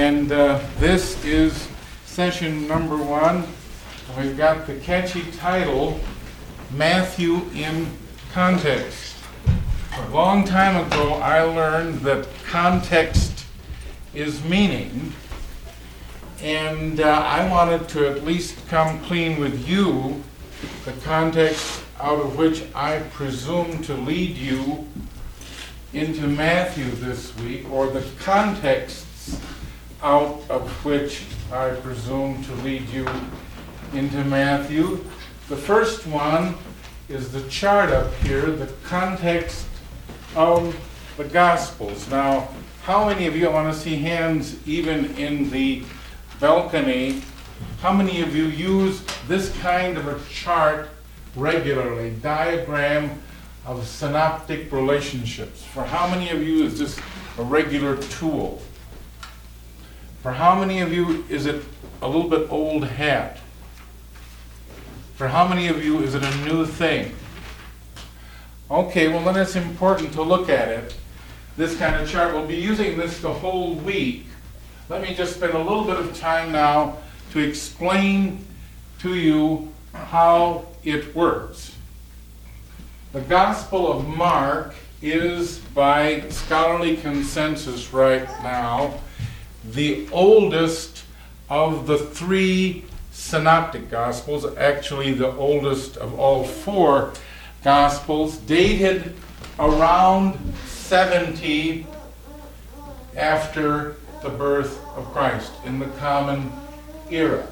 And this is session number 1. We've got the catchy title, Matthew in Context. A long time ago, I learned that context is meaning, and I wanted to at least come clean with you, the context out of which I presume to lead you into Matthew this week, or the contexts out of which I presume to lead you into Matthew. The first one is the chart up here, the context of the Gospels. Now, how many of you, I want to see hands even in the balcony, how many of you use this kind of a chart regularly, diagram of synoptic relationships? For how many of you is this a regular tool? For how many of you is it a little bit old hat? For how many of you is it a new thing? Okay, well then it's important to look at it. This kind of chart, we'll be using this the whole week. Let me just spend a little bit of time now to explain to you how it works. The Gospel of Mark is, by scholarly consensus right now, the oldest of the 3 synoptic Gospels, actually the oldest of all 4 Gospels, dated around 70 after the birth of Christ, in the Common Era.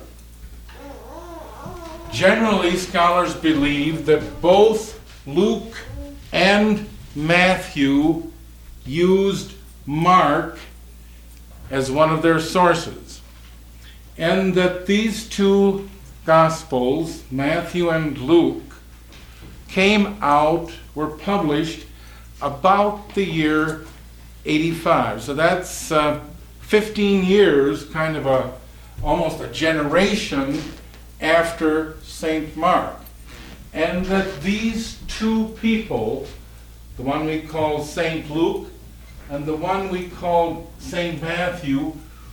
Generally, scholars believe that both Luke and Matthew used Mark as one of their sources, and that these 2 Gospels, Matthew and Luke, were published about the year 85. So that's 15 years, kind of almost a generation after St. Mark. And that these 2 people, the one we call St. Luke and the one we call St. Matthew,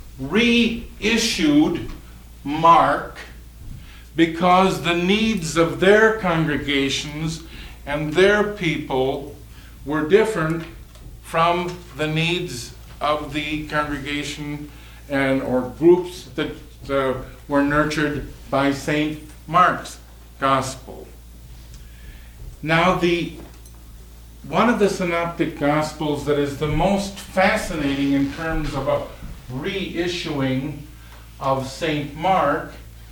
reissued Mark because the needs of their congregations and their people were different from the needs of the congregation or groups that were nurtured by St. Mark's Gospel. Now, one of the synoptic Gospels that is the most fascinating in terms of a reissuing of St. Mark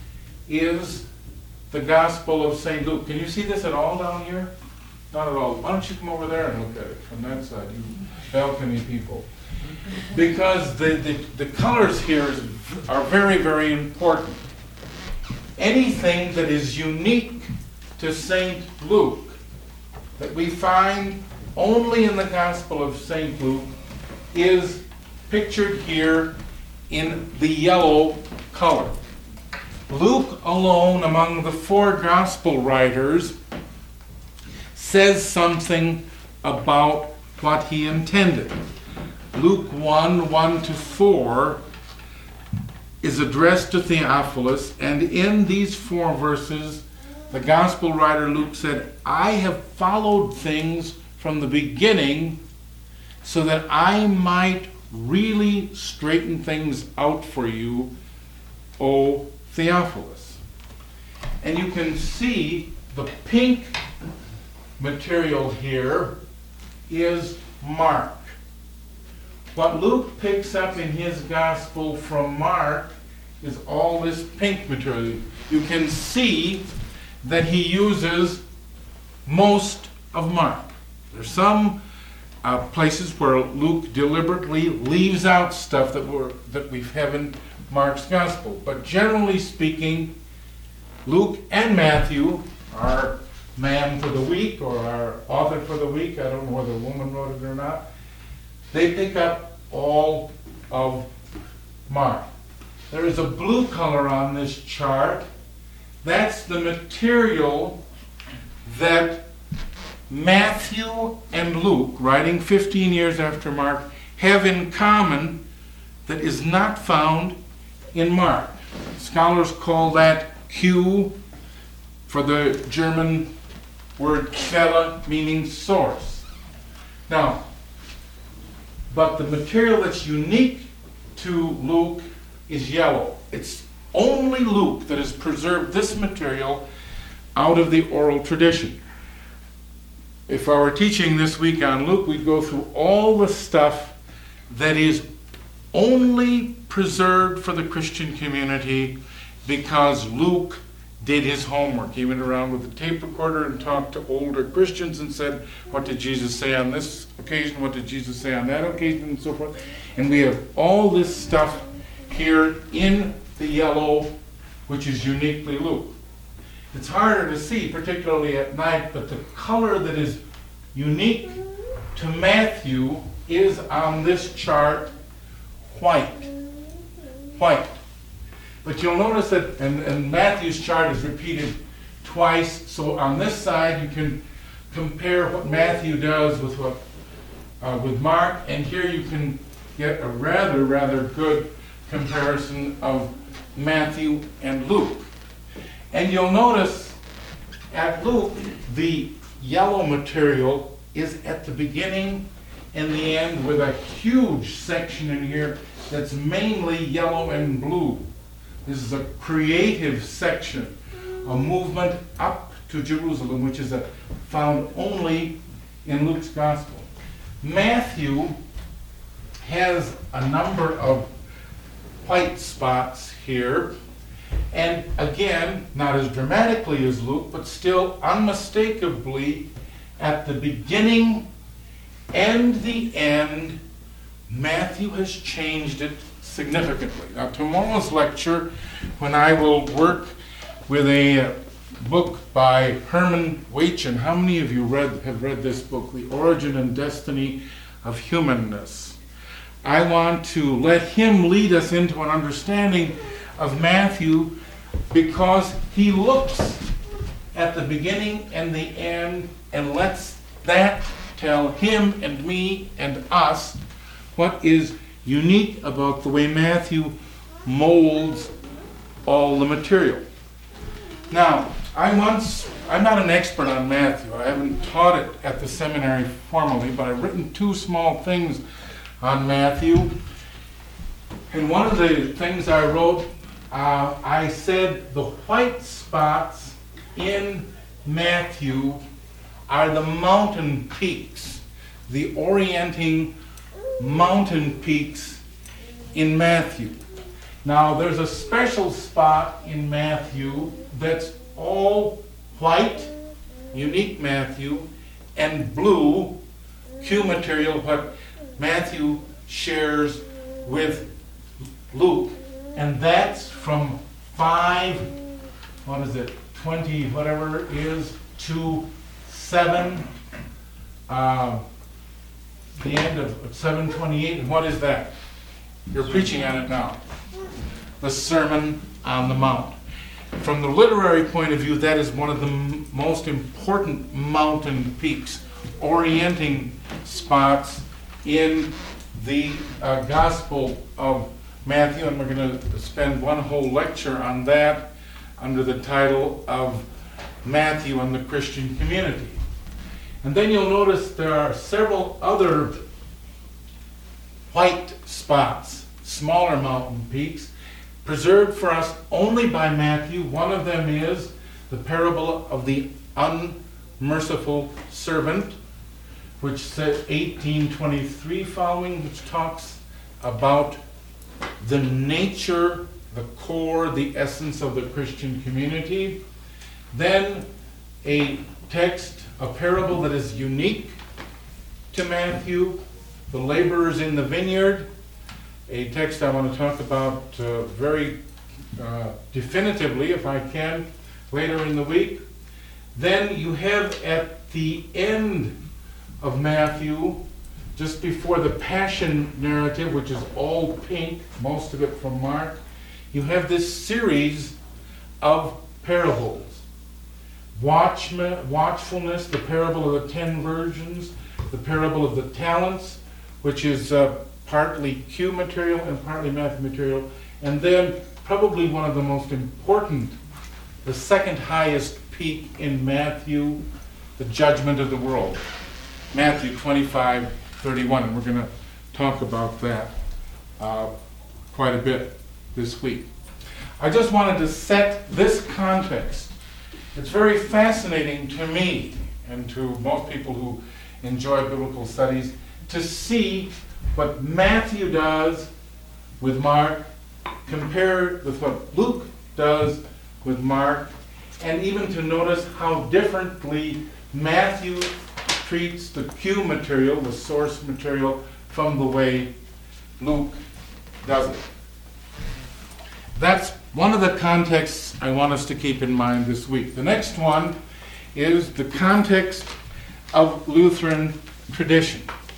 is the Gospel of St. Luke. Can you see this at all down here? Not at all. Why don't you come over there and look at it from that side, you balcony people? Because the colors here are very, very important. Anything that is unique to St. Luke, that we find only in the Gospel of St. Luke, is pictured here in the yellow color. Luke alone, among the 4 Gospel writers, says something about what he intended. Luke 1:1-4 is addressed to Theophilus, and in these 4 verses, the Gospel writer Luke said, "I have followed things from the beginning so that I might really straighten things out for you, O Theophilus." And you can see the pink material here is Mark. What Luke picks up in his Gospel from Mark is all this pink material. You can see that he uses most of Mark. There's some places where Luke deliberately leaves out stuff that we have in Mark's Gospel. But generally speaking, Luke and Matthew, our man for the week or our author for the week, I don't know whether a woman wrote it or not, they pick up all of Mark. There is a blue color on this chart. That's the material that Matthew and Luke, writing 15 years after Mark, have in common that is not found in Mark. Scholars call that Q for the German word Quelle, meaning source. Now, but the material that's unique to Luke is yellow. It's only Luke that has preserved this material out of the oral tradition. If I were teaching this week on Luke, we'd go through all the stuff that is only preserved for the Christian community because Luke did his homework. He went around with a tape recorder and talked to older Christians and said, what did Jesus say on this occasion? What did Jesus say on that occasion? And so forth. And we have all this stuff here in the yellow, which is uniquely Luke. It's harder to see, particularly at night, but the color that is unique to Matthew is on this chart white. White. But you'll notice that, and Matthew's chart is repeated twice, so on this side you can compare what Matthew does with with Mark, and here you can get a rather good comparison of Matthew and Luke. And you'll notice at Luke, the yellow material is at the beginning and the end with a huge section in here that's mainly yellow and blue. This is a creative section, a movement up to Jerusalem, which is found only in Luke's Gospel. Matthew has a number of white spots here, and again, not as dramatically as Luke, but still unmistakably at the beginning and the end, Matthew has changed it significantly. Now, tomorrow's lecture, when I will work with a book by Herman Waitchen. How many of you have read this book, The Origin and Destiny of Humanness? I want to let him lead us into an understanding of Matthew because he looks at the beginning and the end and lets that tell him and me and us what is unique about the way Matthew molds all the material. Now, I'm not an expert on Matthew. I haven't taught it at the seminary formally, but I've written 2 small things on Matthew. And one of the things I wrote, I said the white spots in Matthew are the mountain peaks, the orienting mountain peaks in Matthew. Now, there's a special spot in Matthew that's all white, unique Matthew, and blue, Q material, what Matthew shares with Luke. And that's from 20, whatever it is, to 7, the end of 7:28. And what is that? You're preaching on it now. The Sermon on the Mount. From the literary point of view, that is one of the most important mountain peaks, orienting spots in the Gospel of Matthew, and we're going to spend one whole lecture on that under the title of Matthew and the Christian Community. And then you'll notice there are several other white spots, smaller mountain peaks, preserved for us only by Matthew. One of them is the parable of the unmerciful servant, which says 18:23 following, which talks about the nature, the core, the essence of the Christian community. Then a text, a parable that is unique to Matthew, the laborers in the vineyard, a text I want to talk about very definitively, if I can, later in the week. Then you have at the end of Matthew, just before the Passion narrative, which is all pink, most of it from Mark, you have this series of parables. Watchfulness, the parable of the 10 virgins, the parable of the talents, which is partly Q material and partly Matthew material. And then probably one of the most important, the second highest peak in Matthew, the judgment of the world. Matthew 25:31, and we're going to talk about that quite a bit this week. I just wanted to set this context. It's very fascinating to me and to most people who enjoy biblical studies to see what Matthew does with Mark compared with what Luke does with Mark, and even to notice how differently Matthew treats the Q material, the source material, from the way Luke does it. That's one of the contexts I want us to keep in mind this week. The next one is the context of Lutheran tradition.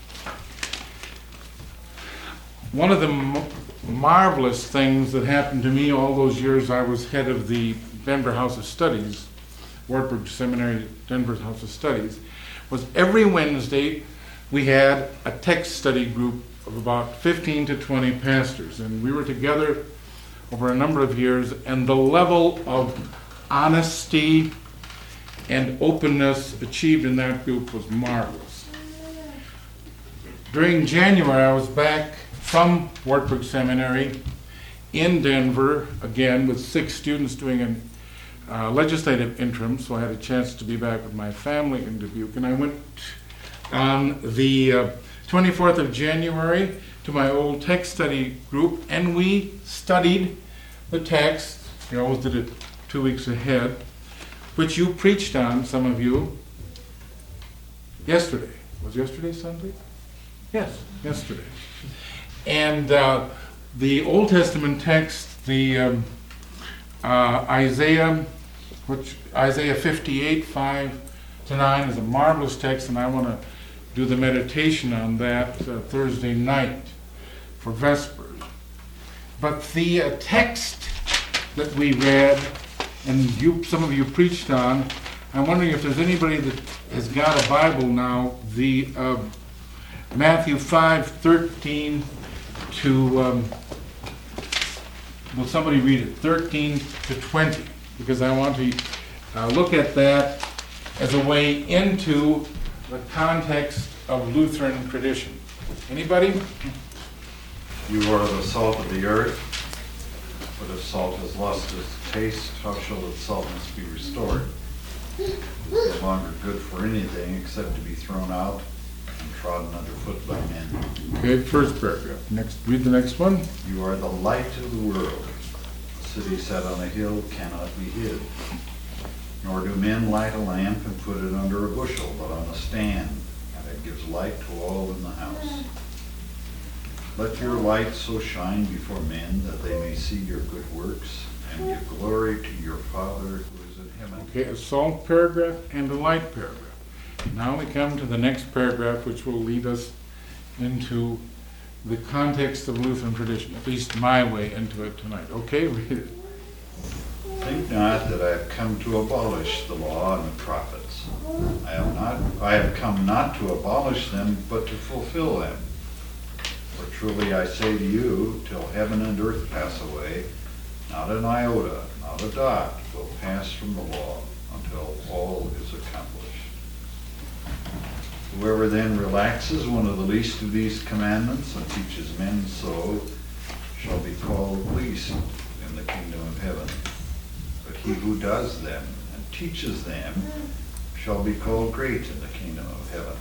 One of the marvelous things that happened to me all those years I was head of the Denver House of Studies, Wartburg Seminary, Denver's House of Studies, was every Wednesday we had a text study group of about 15 to 20 pastors, and we were together over a number of years, and the level of honesty and openness achieved in that group was marvelous. During January, I was back from Wartburg Seminary in Denver, again with 6 students doing a legislative interim, so I had a chance to be back with my family in Dubuque. And I went on the 24th of January to my old text study group, and we studied the text. We always did it 2 weeks ahead, which you preached on, some of you, yesterday. Was yesterday Sunday? Yes, yesterday. And the Old Testament text, the Isaiah 58, 5-9 is a marvelous text, and I want to do the meditation on that Thursday night for Vespers. But the text that we read, and some of you preached on, I'm wondering if there's anybody that has got a Bible now, the Matthew 5:13 to, will somebody read it, 13 to 20, because I want to look at that as a way into the context of Lutheran tradition. Anybody? You are the salt of the earth, but if salt has lost its taste, how shall its saltness be restored? It is no longer good for anything except to be thrown out and trodden underfoot by men. Okay, first paragraph. Next, read the next one. You are the light of the world. A city set on a hill cannot be hid. Nor do men light a lamp and put it under a bushel, but on a stand, and it gives light to all in the house. Let your light so shine before men that they may see your good works and give glory to your Father who is in heaven. Okay, a salt paragraph and a light paragraph. Now we come to the next paragraph, which will lead us into the context of Lutheran tradition, at least my way into it tonight. Okay, read it. Think not that I have come to abolish the law and the prophets. I have come not to abolish them, but to fulfill them. For truly I say to you, till heaven and earth pass away, not an iota, not a dot will pass from the law until all is accomplished. Whoever then relaxes one of the least of these commandments and teaches men so shall be called least in the kingdom of heaven. But he who does them and teaches them shall be called great in the kingdom of heaven.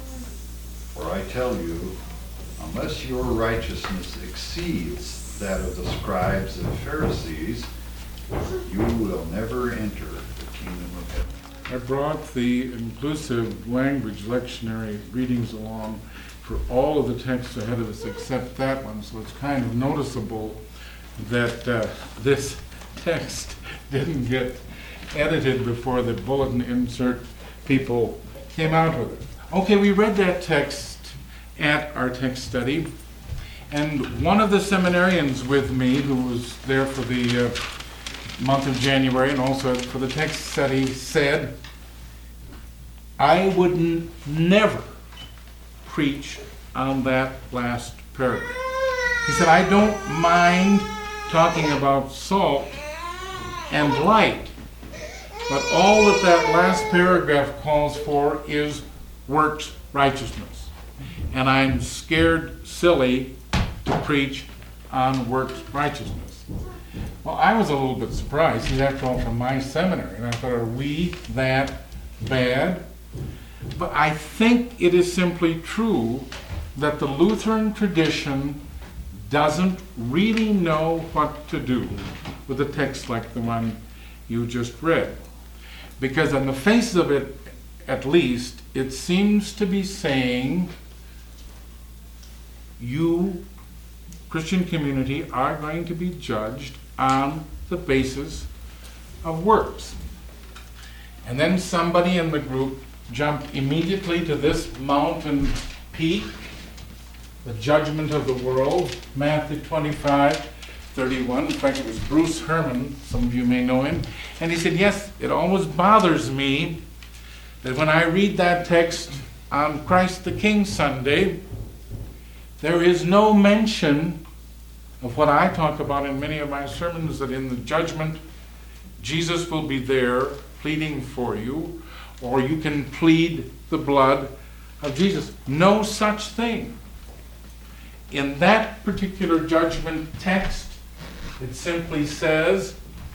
For I tell you, unless your righteousness exceeds that of the scribes and Pharisees, you will never enter the kingdom of heaven. I brought the inclusive language lectionary readings along for all of the texts ahead of us except that one, so it's kind of noticeable that this text didn't get edited before the bulletin insert people came out with it. Okay, we read that text at our text study, and one of the seminarians with me who was there for the month of January and also for the text study said, I would never preach on that last paragraph. He said, I don't mind talking about salt and light, but all that that last paragraph calls for is works righteousness. And I'm scared silly to preach on works righteousness. Well, I was a little bit surprised. He's after all from my seminary, and I thought, are we that bad? But I think it is simply true that the Lutheran tradition doesn't really know what to do with a text like the one you just read. Because on the face of it, at least, it seems to be saying, you, Christian community, are going to be judged on the basis of works. And then somebody in the group jumped immediately to this mountain peak, the judgment of the world, Matthew 25:31. In fact, it was Bruce Herman, some of you may know him, and he said, yes, it always bothers me that when I read that text on Christ the King Sunday, there is no mention of what I talk about in many of my sermons, that in the judgment, Jesus will be there pleading for you, or you can plead the blood of Jesus. No such thing. In that particular judgment text, it simply says,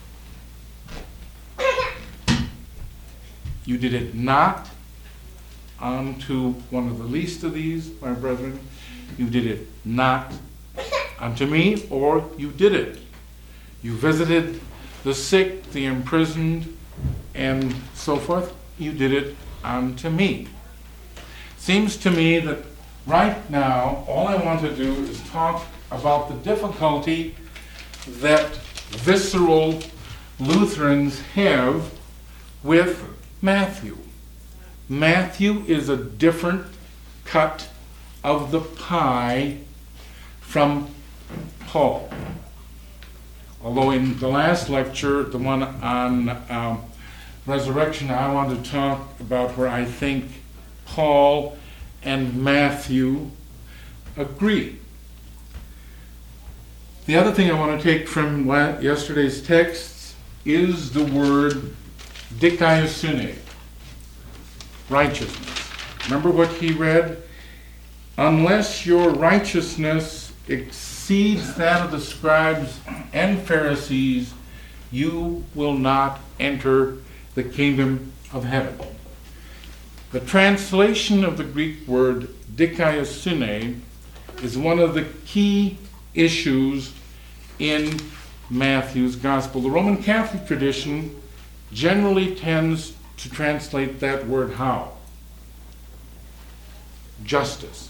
you did it not unto one of the least of these, my brethren. You did it not unto me, or you did it. You visited the sick, the imprisoned, and so forth. You did it unto me. Seems to me that right now, all I want to do is talk about the difficulty that visceral Lutherans have with Matthew. Matthew is a different cut of the pie from Paul. Although in the last lecture, the one on resurrection, I want to talk about where I think Paul and Matthew agree. The other thing I want to take from yesterday's texts is the word dikaiosune, righteousness. Remember what he read? Unless your righteousness exceeds that of the scribes and Pharisees, you will not enter the kingdom of heaven. The translation of the Greek word dikaiosune is one of the key issues in Matthew's gospel. The Roman Catholic tradition generally tends to translate that word how? Justice.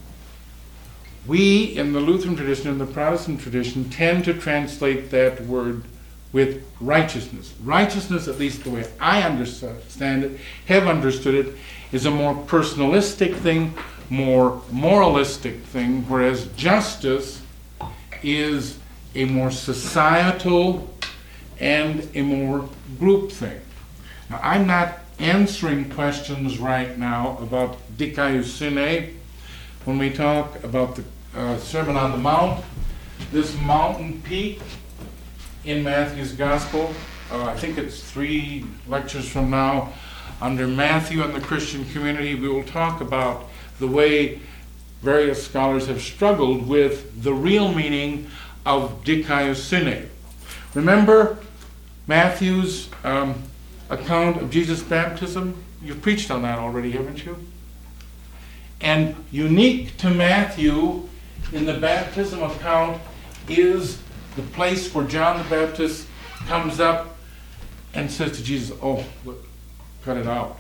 We in the Lutheran tradition and the Protestant tradition tend to translate that word with righteousness. Righteousness, at least the way I understand it, have understood it, is a more personalistic thing, more moralistic thing, whereas justice is a more societal and a more group thing. Now, I'm not answering questions right now about dikaiosune. When we talk about the Sermon on the Mount, this mountain peak in Matthew's Gospel, I think it's 3 lectures from now, under Matthew and the Christian community, we will talk about the way various scholars have struggled with the real meaning of dikaiosune. Remember Matthew's account of Jesus' baptism? You've preached on that already, haven't you? And unique to Matthew in the baptism account is the place where John the Baptist comes up and says to Jesus, oh, look, cut it out.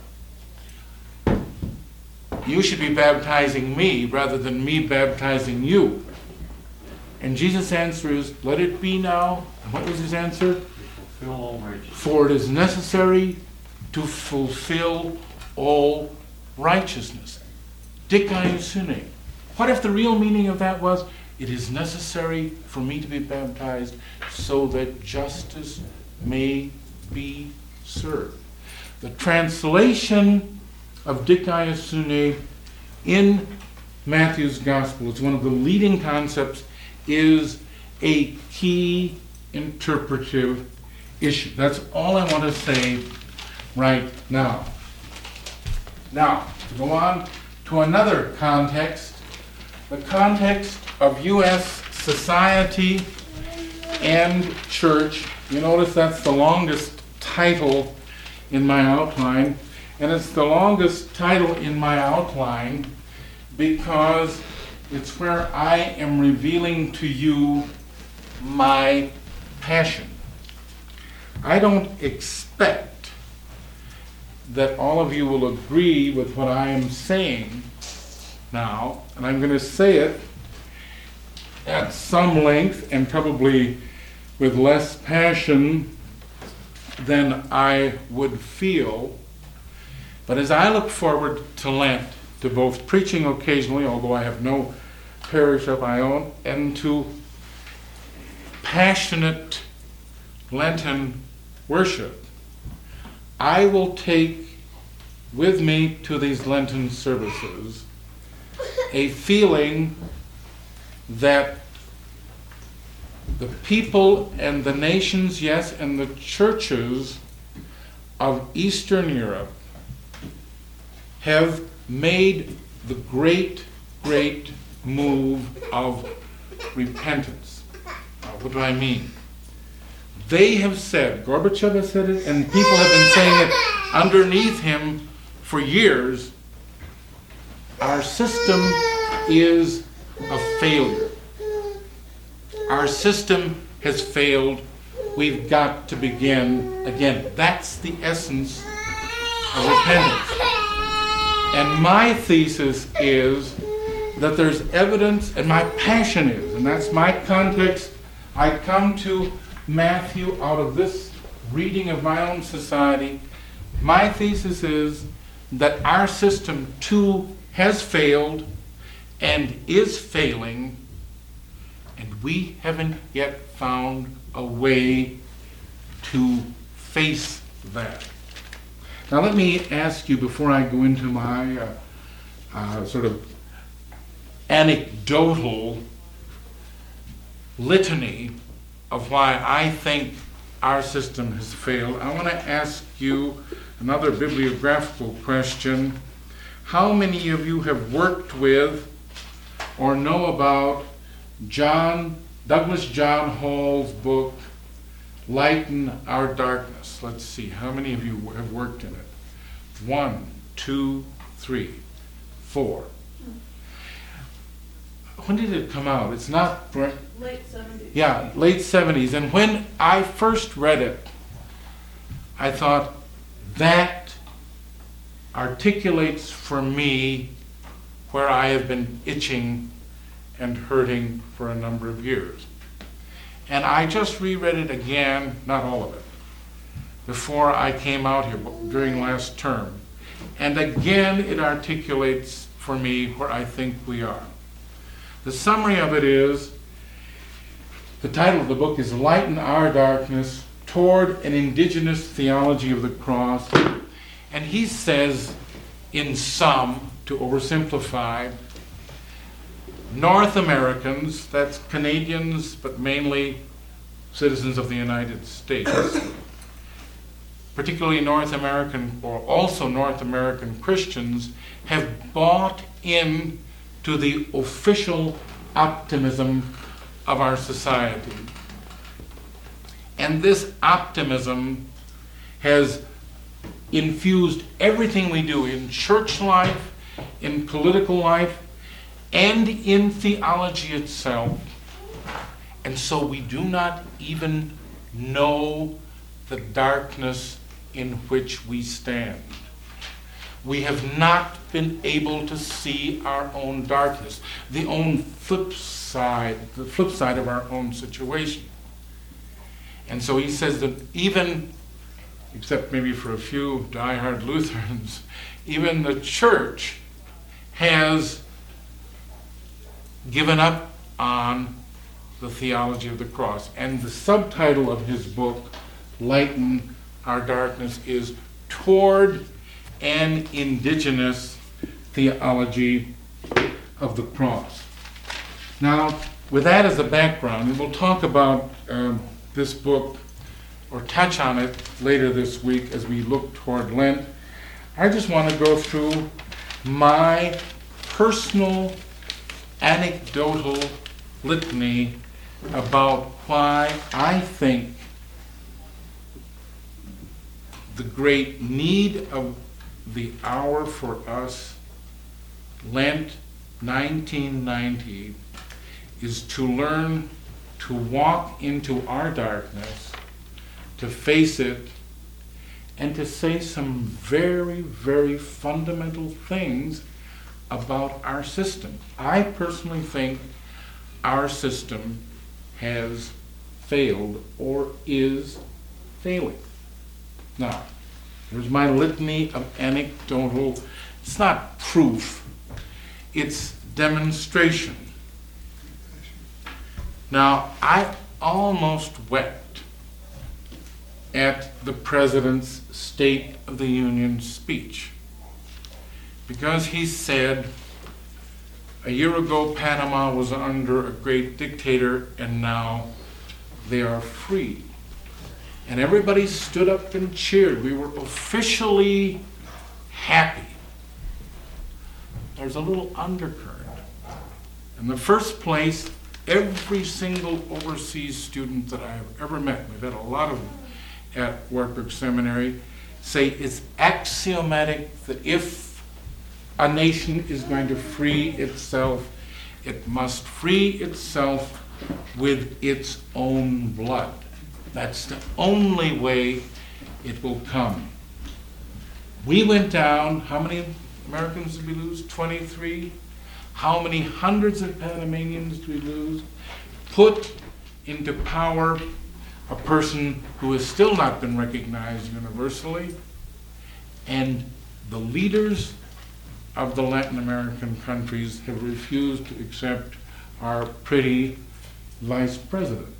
You should be baptizing me rather than me baptizing you. And Jesus' answer is, let it be now. And what was his answer? Fulfill all righteousness. For it is necessary to fulfill all righteousness. Dikaiosune. What if the real meaning of that was, it is necessary for me to be baptized so that justice may be served? The translation of dikaiosune in Matthew's gospel. It's one of the leading concepts, is a key interpretive issue. That's all I want to say right now. Now, to go on to another context, the context of U.S. society and church. You notice that's the longest title in my outline, and it's the longest title in my outline because it's where I am revealing to you my passion. I don't expect that all of you will agree with what I am saying now, and I'm going to say it at some length and probably with less passion than I would feel. But as I look forward to Lent, to both preaching occasionally, although I have no parish of my own, and to passionate Lenten worship, I will take with me to these Lenten services a feeling that the people and the nations, yes, and the churches of Eastern Europe have made the great, great move of repentance. Now, what do I mean? They have said, Gorbachev has said it, and people have been saying it underneath him for years, our system is a failure. Our system has failed. We've got to begin again. That's the essence of repentance. And my thesis is that there's evidence, and my passion is, and that's my context. I come to Matthew out of this reading of my own society. My thesis is that our system too has failed and is failing, and we haven't yet found a way to face that. Now let me ask you, before I go into my sort of anecdotal litany of why I think our system has failed, I want to ask you another bibliographical question. How many of you have worked with or know about Douglas John Hall's book, Lighten Our Darkness? Let's see, how many of you have worked in it? 1, 2, 3, 4. When did it come out? It's not... Late 70s. Yeah, late 70s. And when I first read it, I thought, that articulates for me where I have been itching and hurting for a number of years. And I just reread it again, not all of it, before I came out here during last term. And again, it articulates for me where I think we are. The summary of it is, the title of the book is Lighten Our Darkness Toward an Indigenous Theology of the Cross. And he says, in sum, to oversimplify, North Americans, that's Canadians, but mainly citizens of the United States, particularly North American, or also North American Christians, have bought in to the official optimism of our society. And this optimism has infused everything we do in church life, in political life, and in theology itself. And so we do not even know the darkness in which we stand. We have not been able to see our own darkness, the flip side of our own situation. And so he says that even, except maybe for a few diehard Lutherans, even the church has given up on the theology of the cross. And the subtitle of his book, Lighten Our Darkness, is Toward an Indigenous Theology of the cross. Now, with that as a background, and we'll talk about this book or touch on it later this week as we look toward Lent, I just want to go through my personal anecdotal litany about why I think the great need of the hour for us, Lent 1990, is to learn to walk into our darkness, to face it, and to say some very, very fundamental things about our system. I personally think our system has failed or is failing. Now, there's my litany of anecdotal, it's not proof, it's demonstration. Now, I almost wept at the President's State of the Union speech because he said a year ago Panama was under a great dictator and now they are free. And everybody stood up and cheered. We were officially happy. There's a little undercurrent. In the first place, every single overseas student that I've ever met, we've had a lot of them at Wartburg Seminary, say it's axiomatic that if a nation is going to free itself, it must free itself with its own blood. That's the only way it will come. We went down, how many Americans did we lose? 23? How many hundreds of Panamanians did we lose? Put into power a person who has still not been recognized universally, and the leaders of the Latin American countries have refused to accept our pretty vice president.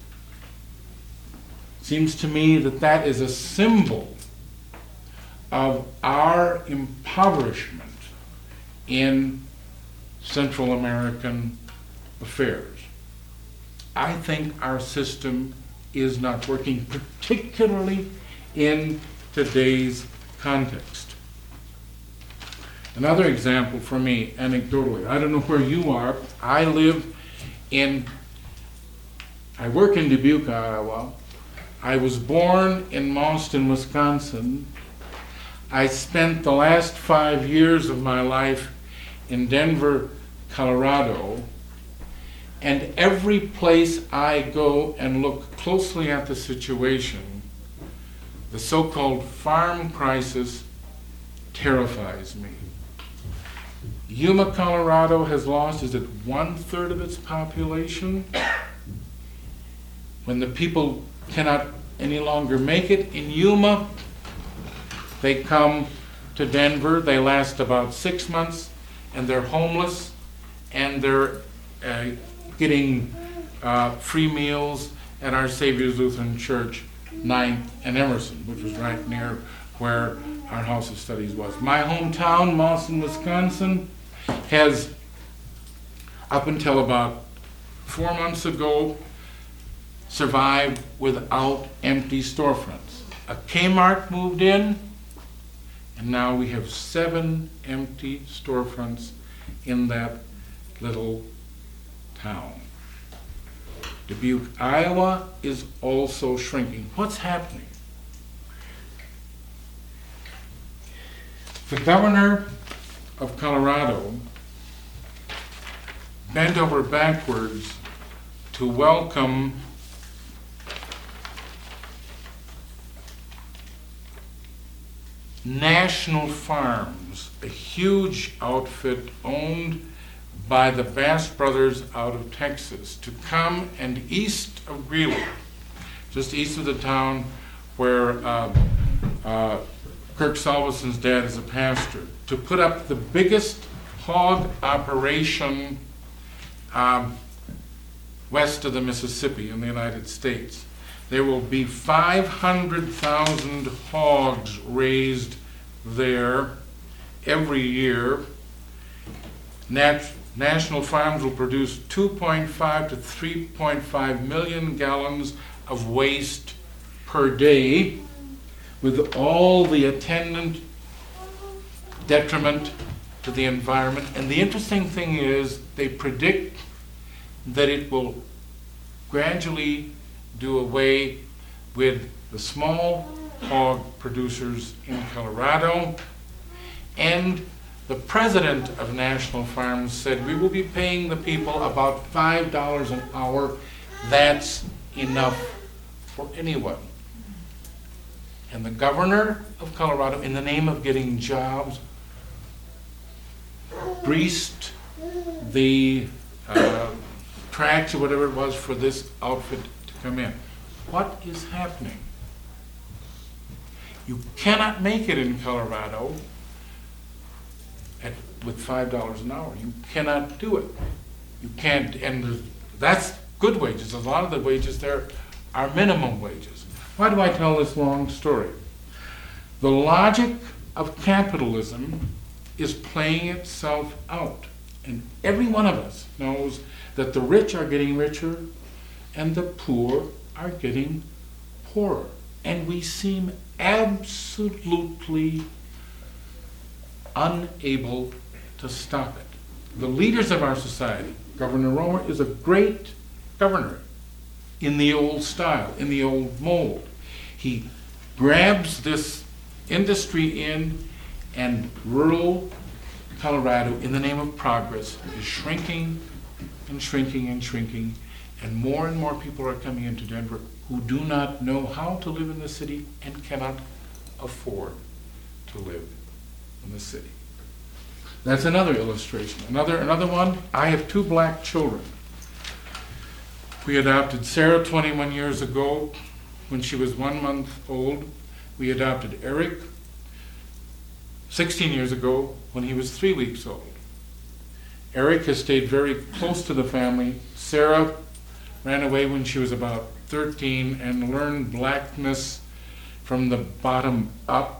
Seems to me that that is a symbol of our impoverishment in Central American affairs. I think our system is not working, particularly in today's context. Another example for me, anecdotally, I don't know where you are. I work in Dubuque, Iowa. I was born in Mauston, Wisconsin. I spent the last 5 years of my life in Denver, Colorado. And every place I go and look closely at the situation, the so-called farm crisis terrifies me. Yuma, Colorado has lost, is it 1/3 of its population? When the people cannot any longer make it in Yuma, they come to Denver, they last about 6 months, and they're homeless, and they're getting free meals at Our Savior's Lutheran Church, 9th and Emerson, which was right near where our House of Studies was. My hometown, Mauston, Wisconsin, has, up until about 4 months ago, survived without empty storefronts. A Kmart moved in, and now we have 7 empty storefronts in that little town. Dubuque, Iowa is also shrinking. What's happening? The governor of Colorado bent over backwards to welcome National Farms, a huge outfit owned by the Bass brothers out of Texas, to come and east of Greeley, just east of the town where Kirk Salveson's dad is a pastor, to put up the biggest hog operation west of the Mississippi in the United States. There will be 500,000 hogs raised there every year. national farms will produce 2.5 to 3.5 million gallons of waste per day, with all the attendant detriment to the environment. And the interesting thing is, they predict that it will gradually do away with the small hog producers in Colorado. And the president of National Farms said, we will be paying the people about $5 an hour. That's enough for anyone. And the governor of Colorado, in the name of getting jobs, greased the tracks or whatever it was for this outfit to come in. What is happening? You cannot make it in Colorado with $5 an hour. You cannot do it. You can't, and that's good wages. A lot of the wages there are minimum wages. Why do I tell this long story? The logic of capitalism is playing itself out. And every one of us knows that the rich are getting richer and the poor are getting poorer. And we seem absolutely unable to stop it. The leaders of our society, Governor Romer is a great governor in the old style, in the old mold. He grabs this industry in, and rural Colorado, in the name of progress, is shrinking and shrinking and shrinking, and more people are coming into Denver who do not know how to live in the city and cannot afford to live in the city. That's another illustration. Another one, I have 2 black children. We adopted Sarah 21 years ago when she was 1 month old. We adopted Eric 16 years ago when he was 3 weeks old. Eric has stayed very close to the family. Sarah ran away when she was about 13 and learned blackness from the bottom up.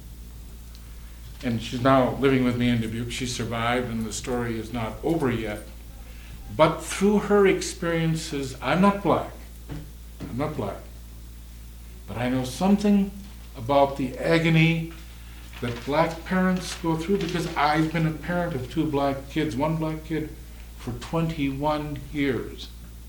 And she's now living with me in Dubuque. She survived, and the story is not over yet. But through her experiences, I'm not black, but I know something about the agony that black parents go through, because I've been a parent of 2 black kids, 1 black kid, for 21 years.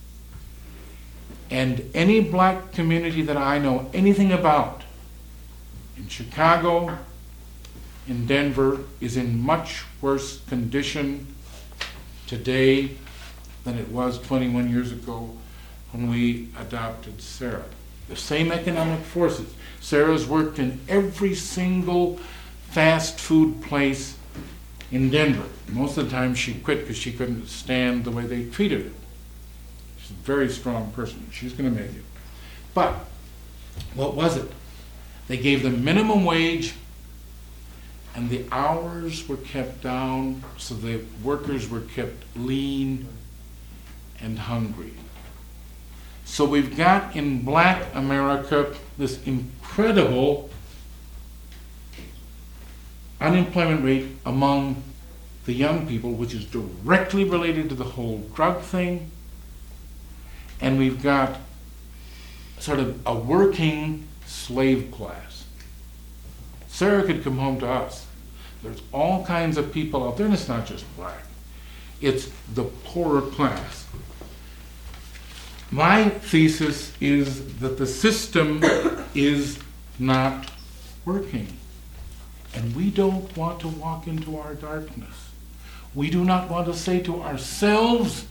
And any black community that I know anything about, in Chicago, in Denver, is in much worse condition today than it was 21 years ago when we adopted Sarah. The same economic forces. Sarah's worked in every single fast food place in Denver. Most of the time she quit because she couldn't stand the way they treated her. She's a very strong person. She's going to make it. But what was it? They gave them minimum wage, and the hours were kept down, so the workers were kept lean and hungry. So we've got in black America this incredible unemployment rate among the young people, which is directly related to the whole drug thing. And we've got sort of a working slave class. Sarah could come home to us. There's all kinds of people out there, and it's not just black. It's the poorer class. My thesis is that the system is not working. And we don't want to walk into our darkness. We do not want to say to ourselves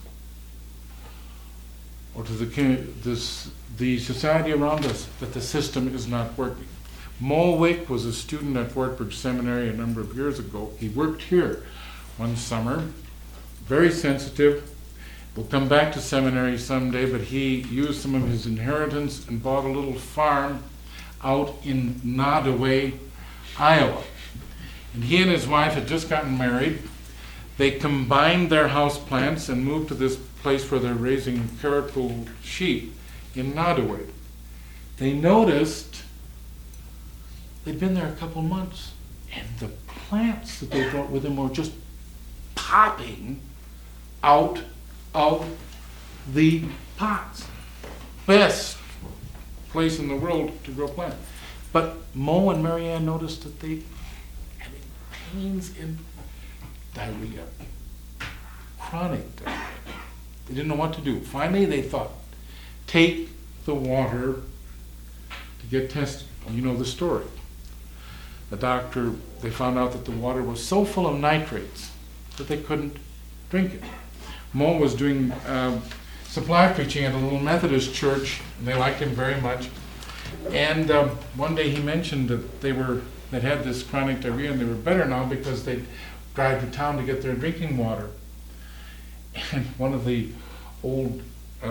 or to the society around us that the system is not working. Mo Wick was a student at Wartburg Seminary a number of years ago. He worked here one summer, very sensitive. We'll come back to seminary someday, but he used some of his inheritance and bought a little farm out in Nodaway, Iowa. And he and his wife had just gotten married. They combined their house plants and moved to this place where they're raising caribou sheep in Nodaway. They noticed they'd been there a couple months, and the plants that they brought with them were just popping out of the pots. Best place in the world to grow plants. But Mo and Marianne noticed that they had pains in diarrhea, chronic diarrhea. They didn't know what to do. Finally, they thought, take the water to get tested. You know the story. The doctor, they found out that the water was so full of nitrates that they couldn't drink it. Mo was doing supply preaching at a little Methodist church, and they liked him very much. And one day he mentioned that they'd had this chronic diarrhea, and they were better now because they'd drive to town to get their drinking water. And one of the old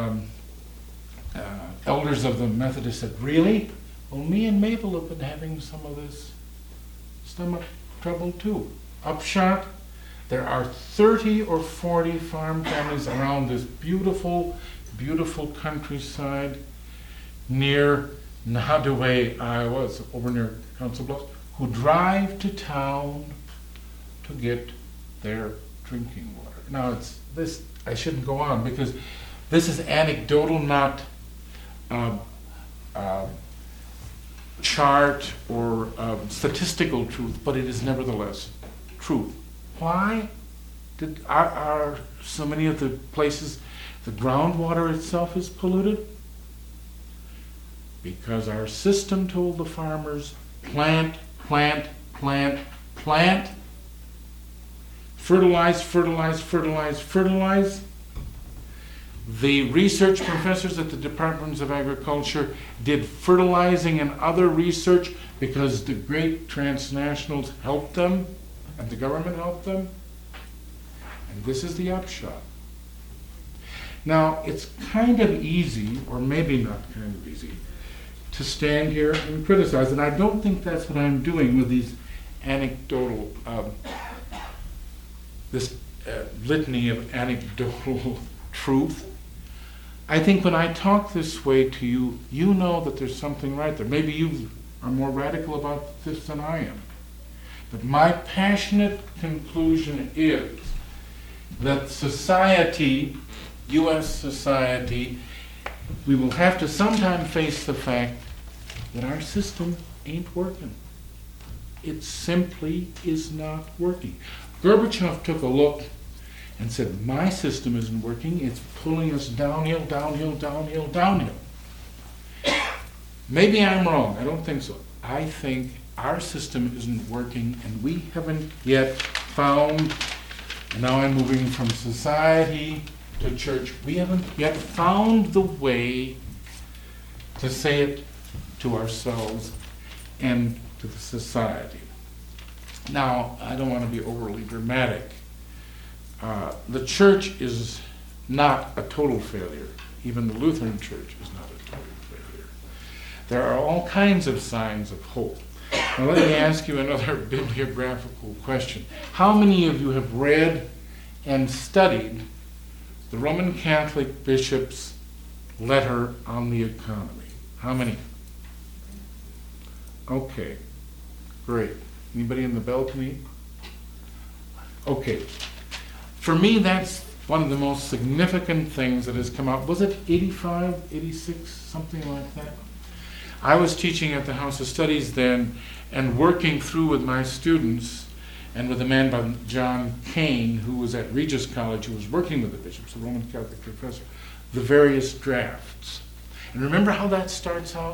elders of the Methodist said, "Really? Well, me and Mabel have been having some of this stomach trouble too." Upshot, there are 30 or 40 farm families around this beautiful, beautiful countryside near Nodaway, Iowa, it's over near Council Bluffs, who drive to town to get their drinking water. Now, it's this. I shouldn't go on because this is anecdotal, not chart or statistical truth, but it is nevertheless truth. Why are so many of the places the groundwater itself is polluted? Because our system told the farmers, plant, plant, plant, plant, fertilize, fertilize, fertilize, fertilize. The research professors at the Departments of Agriculture did fertilizing and other research because the great transnationals helped them and the government helped them. And this is the upshot. Now, it's kind of easy, or maybe not kind of easy, to stand here and criticize, and I don't think that's what I'm doing with these anecdotal, this litany of anecdotal truth. I think when I talk this way to you, you know that there's something right there. Maybe you are more radical about this than I am. But my passionate conclusion is that society, U.S. society, we will have to sometime face the fact that our system ain't working. It simply is not working. Gorbachev took a look and said, my system isn't working, it's pulling us downhill, downhill, downhill, downhill. Maybe I'm wrong, I don't think so. I think our system isn't working and we haven't yet found, and now I'm moving from society to church, we haven't yet found the way to say it to ourselves and to the society. Now, I don't want to be overly dramatic. The church is not a total failure. Even the Lutheran church is not a total failure. There are all kinds of signs of hope. Now let me ask you another bibliographical question. How many of you have read and studied the Roman Catholic bishop's letter on the economy? How many? Okay, great. Anybody in the balcony? Okay. For me, that's one of the most significant things that has come out. Was it 85, 86, something like that? I was teaching at the House of Studies then and working through with my students and with a man by John Kane, who was at Regis College, who was working with the bishops, a Roman Catholic professor, the various drafts. And remember how that starts out?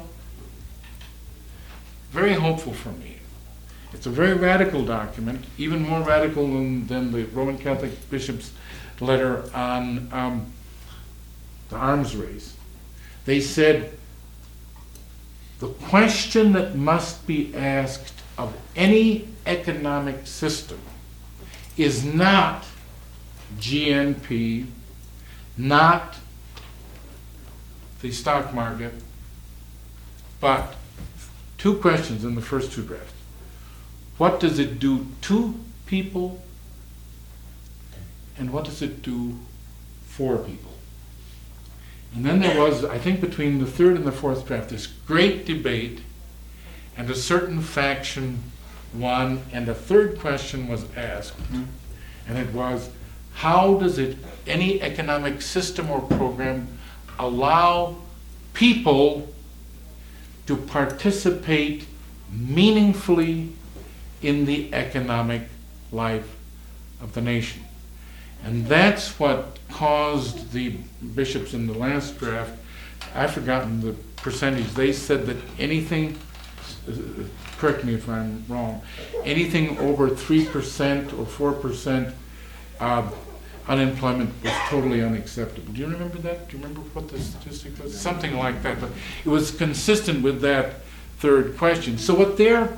Very hopeful for me. It's a very radical document, even more radical than the Roman Catholic bishop's letter on the arms race. They said, the question that must be asked of any economic system is not GNP, not the stock market, but two questions in the first two drafts. What does it do to people? And what does it do for people? And then there was, I think between the third and the fourth draft, this great debate, and a certain faction won, and a third question was asked, and it was, how does any economic system or program allow people to participate meaningfully in the economic life of the nation? And that's what caused the bishops in the last draft, I've forgotten the percentage, they said that anything, correct me if I'm wrong, anything over 3% or 4% unemployment was totally unacceptable. Do you remember that? Do you remember what the statistic was? Something like that, but it was consistent with that third question. So what they're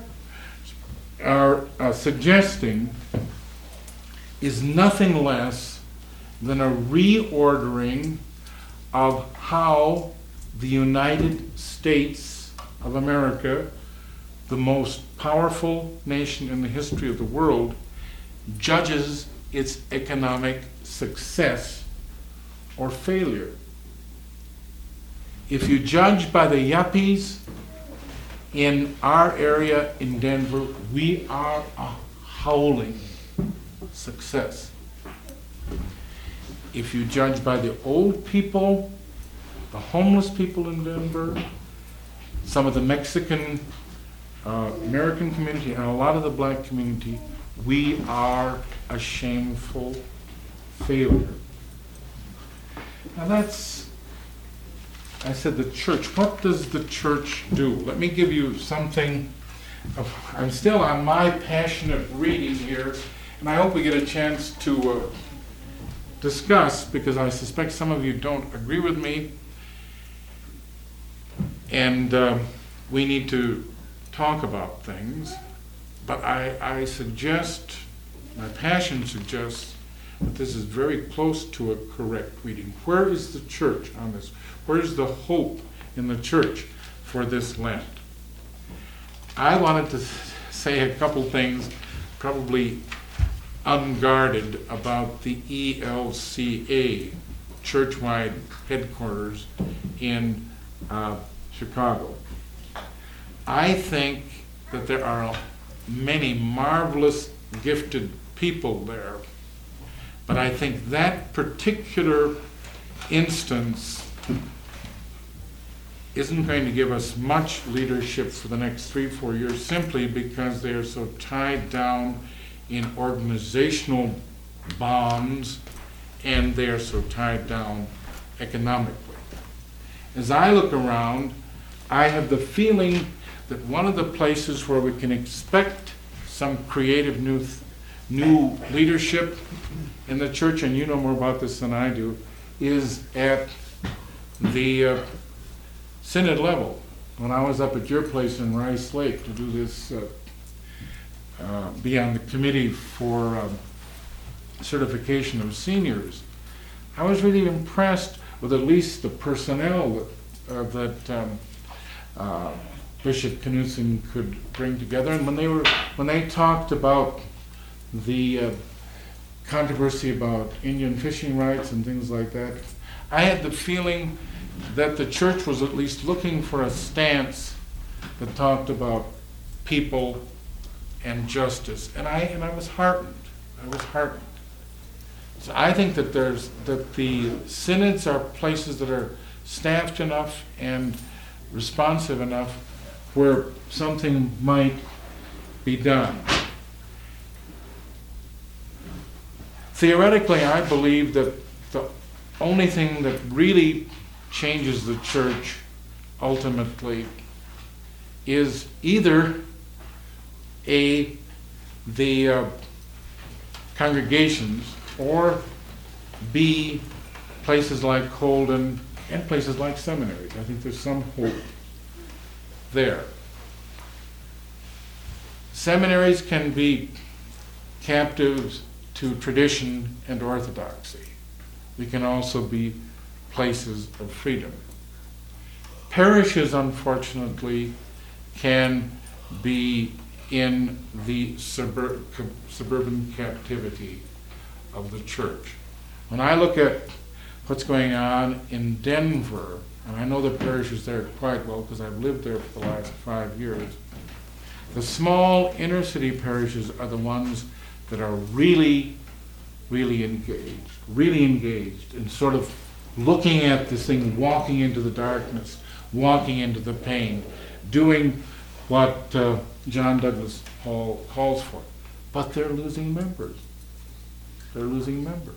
suggesting is nothing less than a reordering of how the United States of America, the most powerful nation in the history of the world, judges its economic success or failure. If you judge by the yuppies in our area in Denver, we are a howling success. If you judge by the old people, the homeless people in Denver, some of the Mexican American community, and a lot of the black community, we are a shameful failure. Now that's, I said the church. What does the church do? Let me give you something. I'm still on my passionate reading here, and I hope we get a chance to discuss, because I suspect some of you don't agree with me, and we need to talk about things. But I suggest, my passion suggests, that this is very close to a correct reading. Where is the church on this? Where is the hope in the church for this Lent? I wanted to say a couple things, probably unguarded, about the ELCA, church-wide headquarters in Chicago. I think that there are many marvelous, gifted people there, but I think that particular instance isn't going to give us much leadership for the next 3-4 years, simply because they are so tied down in organizational bonds, and they are so tied down economically. As I look around, I have the feeling that one of the places where we can expect some creative new leadership in the church, and you know more about this than I do, is at the synod level. When I was up at your place in Rice Lake to do this, be on the committee for certification of seniors, I was really impressed with at least the personnel that Bishop Knudsen could bring together. And when they talked about the controversy about Indian fishing rights and things like that, I had the feeling that the church was at least looking for a stance that talked about people and justice, and I was heartened. So I think that the synods are places that are staffed enough and responsive enough where something might be done. Theoretically, I believe that the only thing that really changes the church ultimately is either the congregations, or B, places like Holden and places like seminaries. I think there's some hope there. Seminaries can be captives to tradition and orthodoxy. We can also be places of freedom. Parishes, unfortunately, can be in the suburban captivity of the church. When I look at what's going on in Denver, and I know the parishes there quite well because I've lived there for the last 5 years, the small inner city parishes are the ones that are really really engaged in sort of looking at this thing, walking into the darkness, walking into the pain, doing what John Douglas Hall calls for. But they're losing members. They're losing members.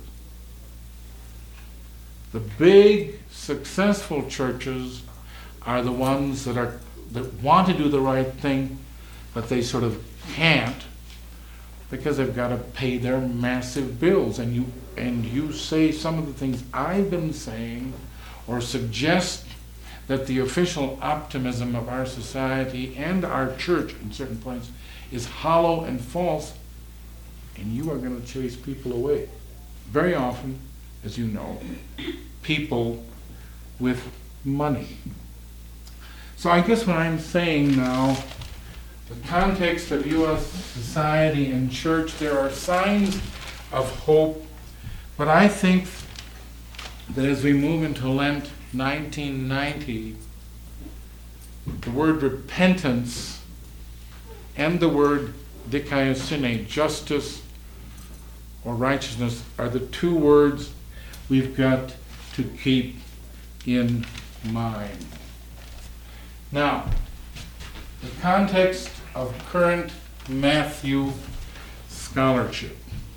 The big, successful churches are the ones that want to do the right thing, but they sort of can't because they've got to pay their massive bills. And you say some of the things I've been saying, or suggest that the official optimism of our society and our church in certain points is hollow and false, and you are going to chase people away. Very often, as you know, people with money. So I guess what I'm saying now, the context of U.S. society and church, there are signs of hope, but I think that as we move into Lent 1990, the word repentance and the word dikaiosune, justice or righteousness, are the two words we've got to keep in mind. Now, the context of current Matthew scholarship.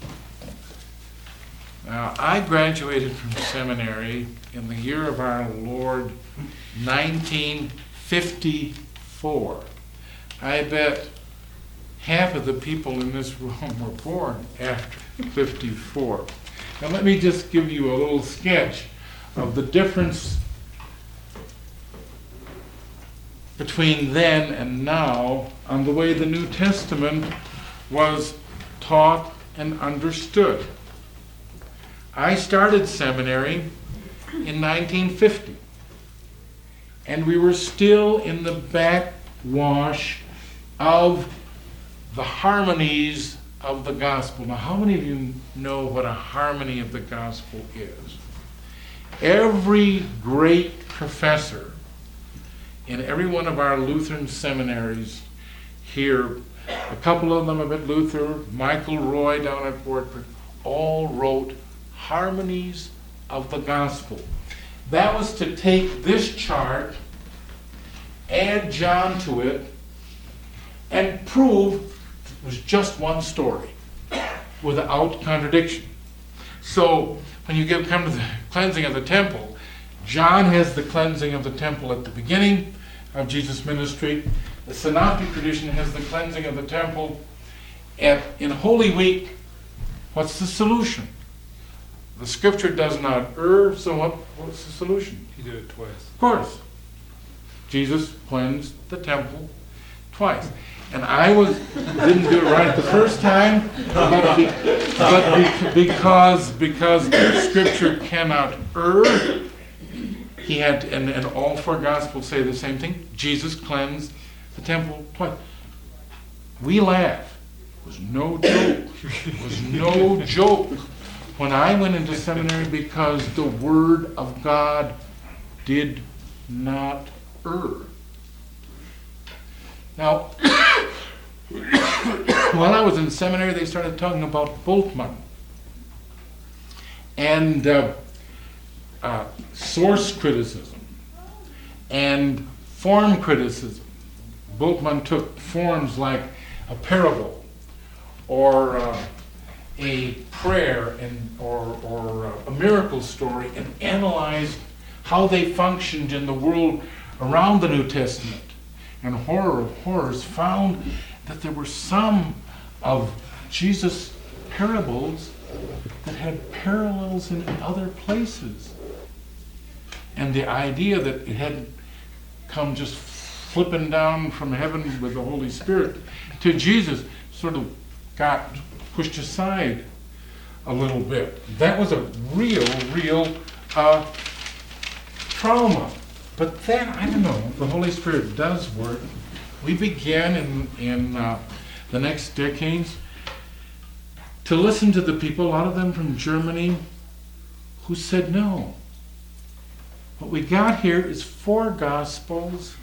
Now, I graduated from seminary in the year of our Lord, 1954. I bet half of the people in this room were born after 54. Now let me just give you a little sketch of the difference between then and now on the way the New Testament was taught and understood. I started seminary in 1950, and we were still in the backwash of the harmonies of the gospel. Now, how many of you know what a harmony of the gospel is? Every great professor in every one of our Lutheran seminaries here, a couple of them at Luther, Michael Roy down at Wartburg, all wrote harmonies of the gospel. That was to take this chart, add John to it, and prove it was just one story without contradiction. So when you come to the cleansing of the temple, John has the cleansing of the temple at the beginning of Jesus' ministry. The Synoptic tradition has the cleansing of the temple. And in Holy Week, what's the solution? The scripture does not err, so what's the solution? He did it twice. Of course. Jesus cleansed the temple twice. And I didn't do it right the first time, but because scripture cannot err, he had to, and all four gospels say the same thing. Jesus cleansed the temple twice. We laugh. It was no joke. It was no joke when I went into seminary, because the Word of God did not err. Now, while I was in seminary, they started talking about Bultmann and source criticism and form criticism. Bultmann took forms like a parable or a prayer or a miracle story, and analyzed how they functioned in the world around the New Testament. And horror of horrors, found that there were some of Jesus' parables that had parallels in other places. And the idea that it hadn't come just flipping down from heaven with the Holy Spirit to Jesus sort of got pushed aside a little bit. That was a real trauma. But then, I don't know, the Holy Spirit does work. We began in the next decades to listen to the people, a lot of them from Germany, who said no. What we got here is 4 gospels,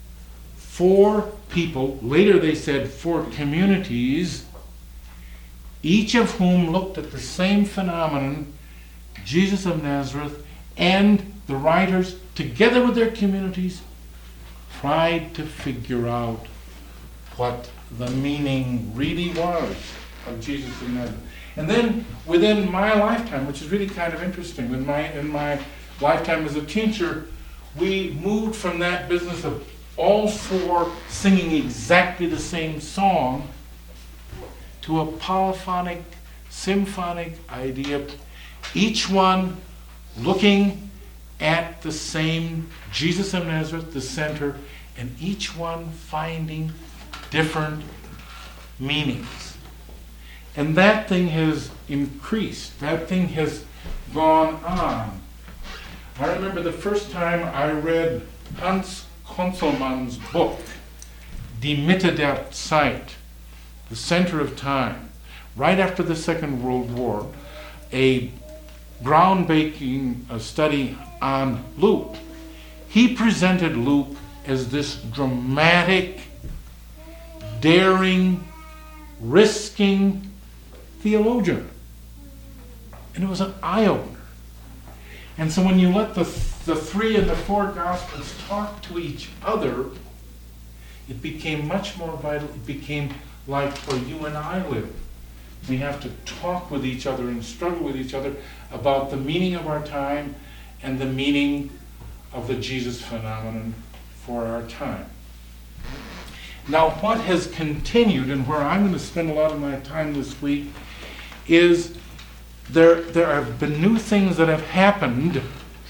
4 people, later they said 4 communities, each of whom looked at the same phenomenon, Jesus of Nazareth, and the writers, together with their communities, tried to figure out what the meaning really was of Jesus of Nazareth. And then within my lifetime, which is really kind of interesting, in my lifetime as a teacher, we moved from that business of all four singing exactly the same song to a polyphonic, symphonic idea, each one looking at the same Jesus of Nazareth, the center, and each one finding different meanings. And that thing has increased. That thing has gone on. I remember the first time I read Hans Konzelmann's book, Die Mitte der Zeit, The Center of Time, right after the Second World War, a groundbreaking study on Luke. He presented Luke as this dramatic, daring, risking theologian. And it was an eye-opener. And so when you let the three and the four Gospels talk to each other, it became much more vital. It became like where you and I live. We have to talk with each other and struggle with each other about the meaning of our time and the meaning of the Jesus phenomenon for our time. Now, what has continued, and where I'm going to spend a lot of my time this week, is there have been new things that have happened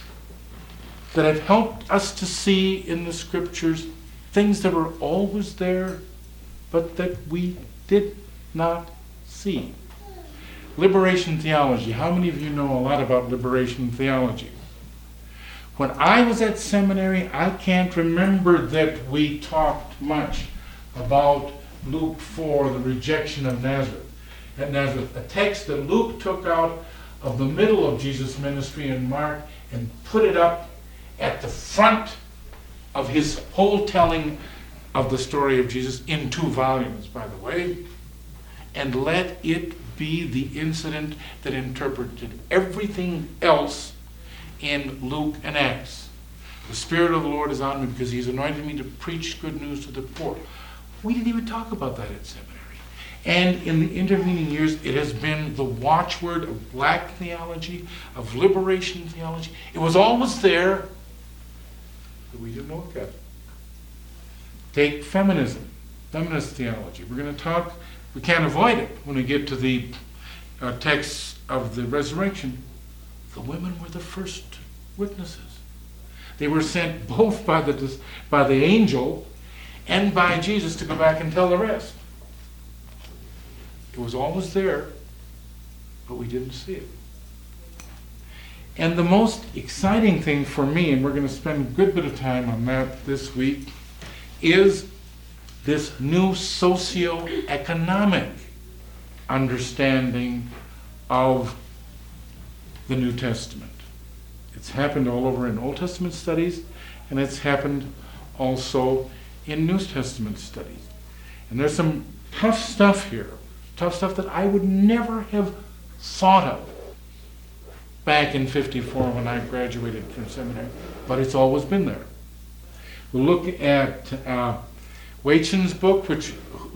that have helped us to see in the Scriptures things that were always there, but that we did not see. Liberation theology. How many of you know a lot about liberation theology? When I was at seminary, I can't remember that we talked much about Luke 4, the rejection of Nazareth. At Nazareth, a text that Luke took out of the middle of Jesus' ministry in Mark and put it up at the front of his whole telling of the story of Jesus, in 2 volumes, by the way, and let it be the incident that interpreted everything else in Luke and Acts. The Spirit of the Lord is on me because He's anointed me to preach good news to the poor. We didn't even talk about that at seminary. And in the intervening years, it has been the watchword of black theology, of liberation theology. It was always there, but we didn't look at it. Take feminism, feminist theology. We're going to talk, we can't avoid it when we get to the texts of the resurrection. The women were the first witnesses. They were sent both by the angel and by Jesus to go back and tell the rest. It was always there, but we didn't see it. And the most exciting thing for me, and we're going to spend a good bit of time on that this week, is this new socio-economic understanding of the New Testament. It's happened all over in Old Testament studies, and it's happened also in New Testament studies. And there's some tough stuff here, tough stuff that I would never have thought of back in '54 when I graduated from seminary, but it's always been there. We'll look at Waitchen's book, which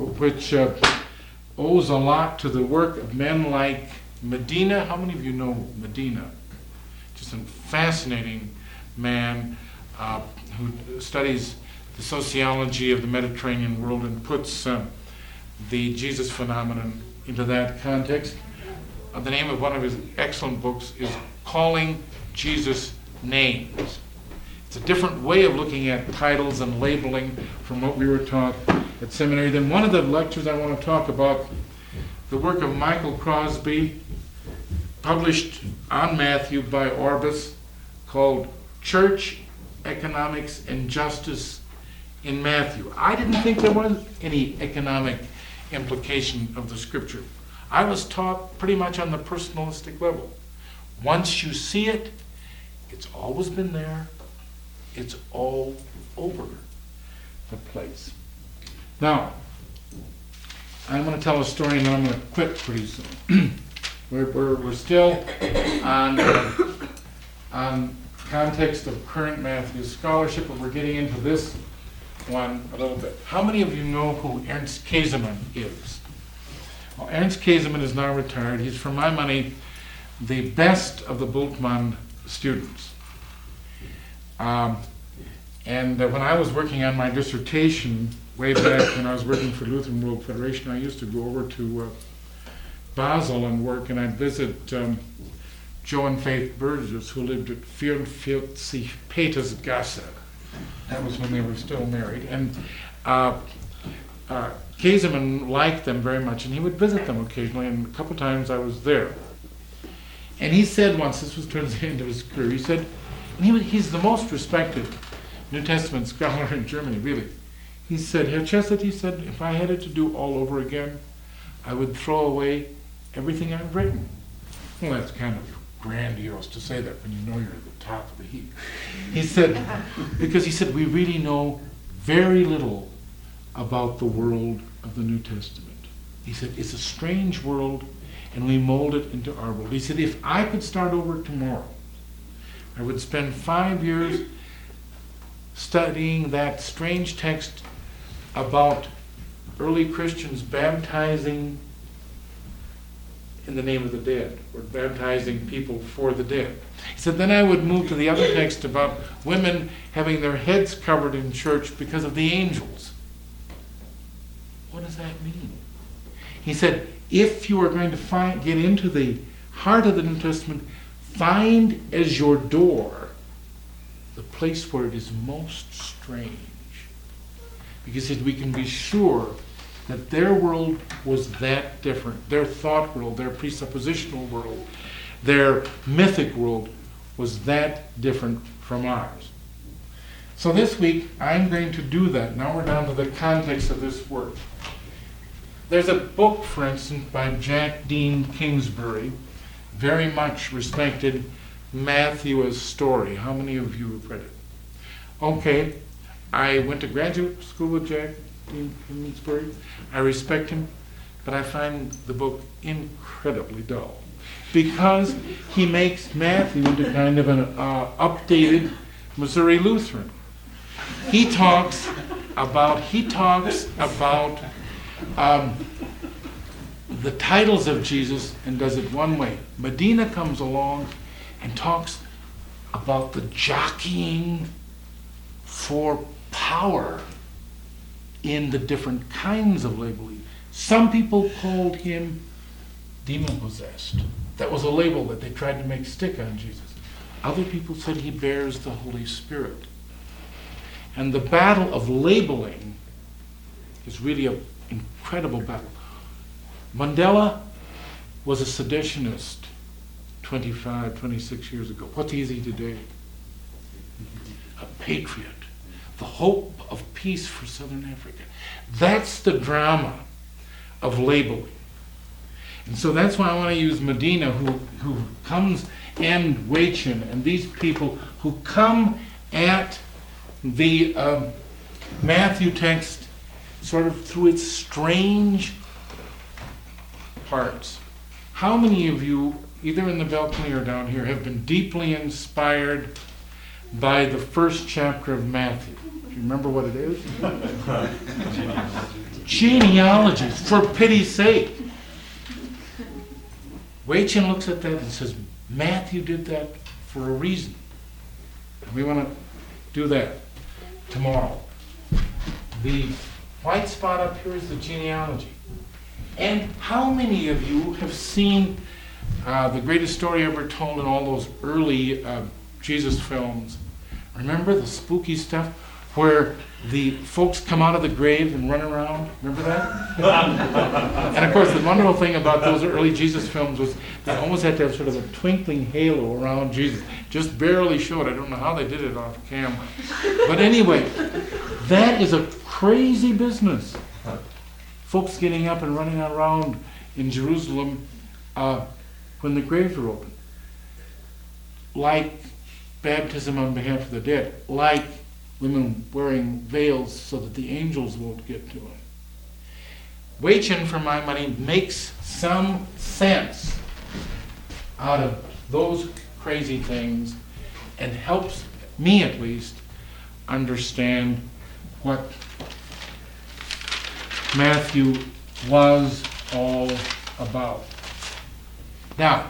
owes a lot to the work of men like Medina. How many of you know Medina? Just a fascinating man who studies the sociology of the Mediterranean world and puts the Jesus phenomenon into that context. The name of one of his excellent books is Calling Jesus Names. It's a different way of looking at titles and labeling from what we were taught at seminary. Then one of the lectures I want to talk about, the work of Michael Crosby, published on Matthew by Orbis, called Church, Economics, and Justice in Matthew. I didn't think there was any economic implication of the Scripture. I was taught pretty much on the personalistic level. Once you see it, it's always been there. It's all over the place. Now, I'm going to tell a story and then I'm going to quit pretty soon. We're still on context of current Matthew scholarship, but we're getting into this one a little bit. How many of you know who Ernst Käsemann is? Well, Ernst Käsemann is now retired. He's, for my money, the best of the Bultmann students. And when I was working on my dissertation, way back when I was working for Lutheran World Federation, I used to go over to Basel and work, and I'd visit Joe and Faith Burgess, who lived at 44 Petersgasse. That was when they were still married. And Käsemann liked them very much, and he would visit them occasionally, and a couple times I was there. And he said once, this was towards the end of his career, he said, and he's the most respected New Testament scholar in Germany, really. He said, Herr Chesed, he said, if I had it to do all over again, I would throw away everything I've written. Well, that's kind of grandiose to say that when you know you're at the top of the heap. He said, because he said, we really know very little about the world of the New Testament. He said, it's a strange world, and we mold it into our world. He said, if I could start over tomorrow, I would spend 5 years studying that strange text about early Christians baptizing in the name of the dead, or baptizing people for the dead. He said, then I would move to the other text about women having their heads covered in church because of the angels. What does that mean? He said, if you are going to get into the heart of the New Testament, find as your door the place where it is most strange. Because we can be sure that their world was that different. Their thought world, their presuppositional world, their mythic world was that different from ours. So this week, I'm going to do that. Now we're down to the context of this work. There's a book, for instance, by Jack Dean Kingsbury, very much respected, Matthew as Story. How many of you have read it? Okay, I went to graduate school with Jack Dean Kingsbury. I respect him, but I find the book incredibly dull because he makes Matthew into kind of an updated Missouri Lutheran. He talks about the titles of Jesus and does it one way. Medina comes along and talks about the jockeying for power in the different kinds of labeling. Some people called him demon-possessed. That was a label that they tried to make stick on Jesus. Other people said he bears the Holy Spirit. And the battle of labeling is really an incredible battle. Mandela was a seditionist 25, 26 years ago. What's easy today? A patriot. The hope of peace for Southern Africa. That's the drama of labeling. And so that's why I want to use Medina, who comes, and Weichin, and these people who come at the Matthew text sort of through its strange parts. How many of you, either in the balcony or down here, have been deeply inspired by the first chapter of Matthew? Do you remember what it is? Genealogies, for pity's sake. Weichin looks at that and says, Matthew did that for a reason. And we want to do that tomorrow. The white spot up here is the genealogy. And how many of you have seen the greatest story ever told in all those early Jesus films? Remember the spooky stuff where the folks come out of the grave and run around? Remember that? And of course, the wonderful thing about those early Jesus films was they almost had to have sort of a twinkling halo around Jesus. Just barely showed. I don't know how they did it off camera. But anyway, that is a crazy business. Folks getting up and running around in Jerusalem when the graves are open. Like baptism on behalf of the dead. Like women wearing veils so that the angels won't get to them. Wei-Chin for My Money makes some sense out of those crazy things and helps me at least understand what Matthew was all about. Now,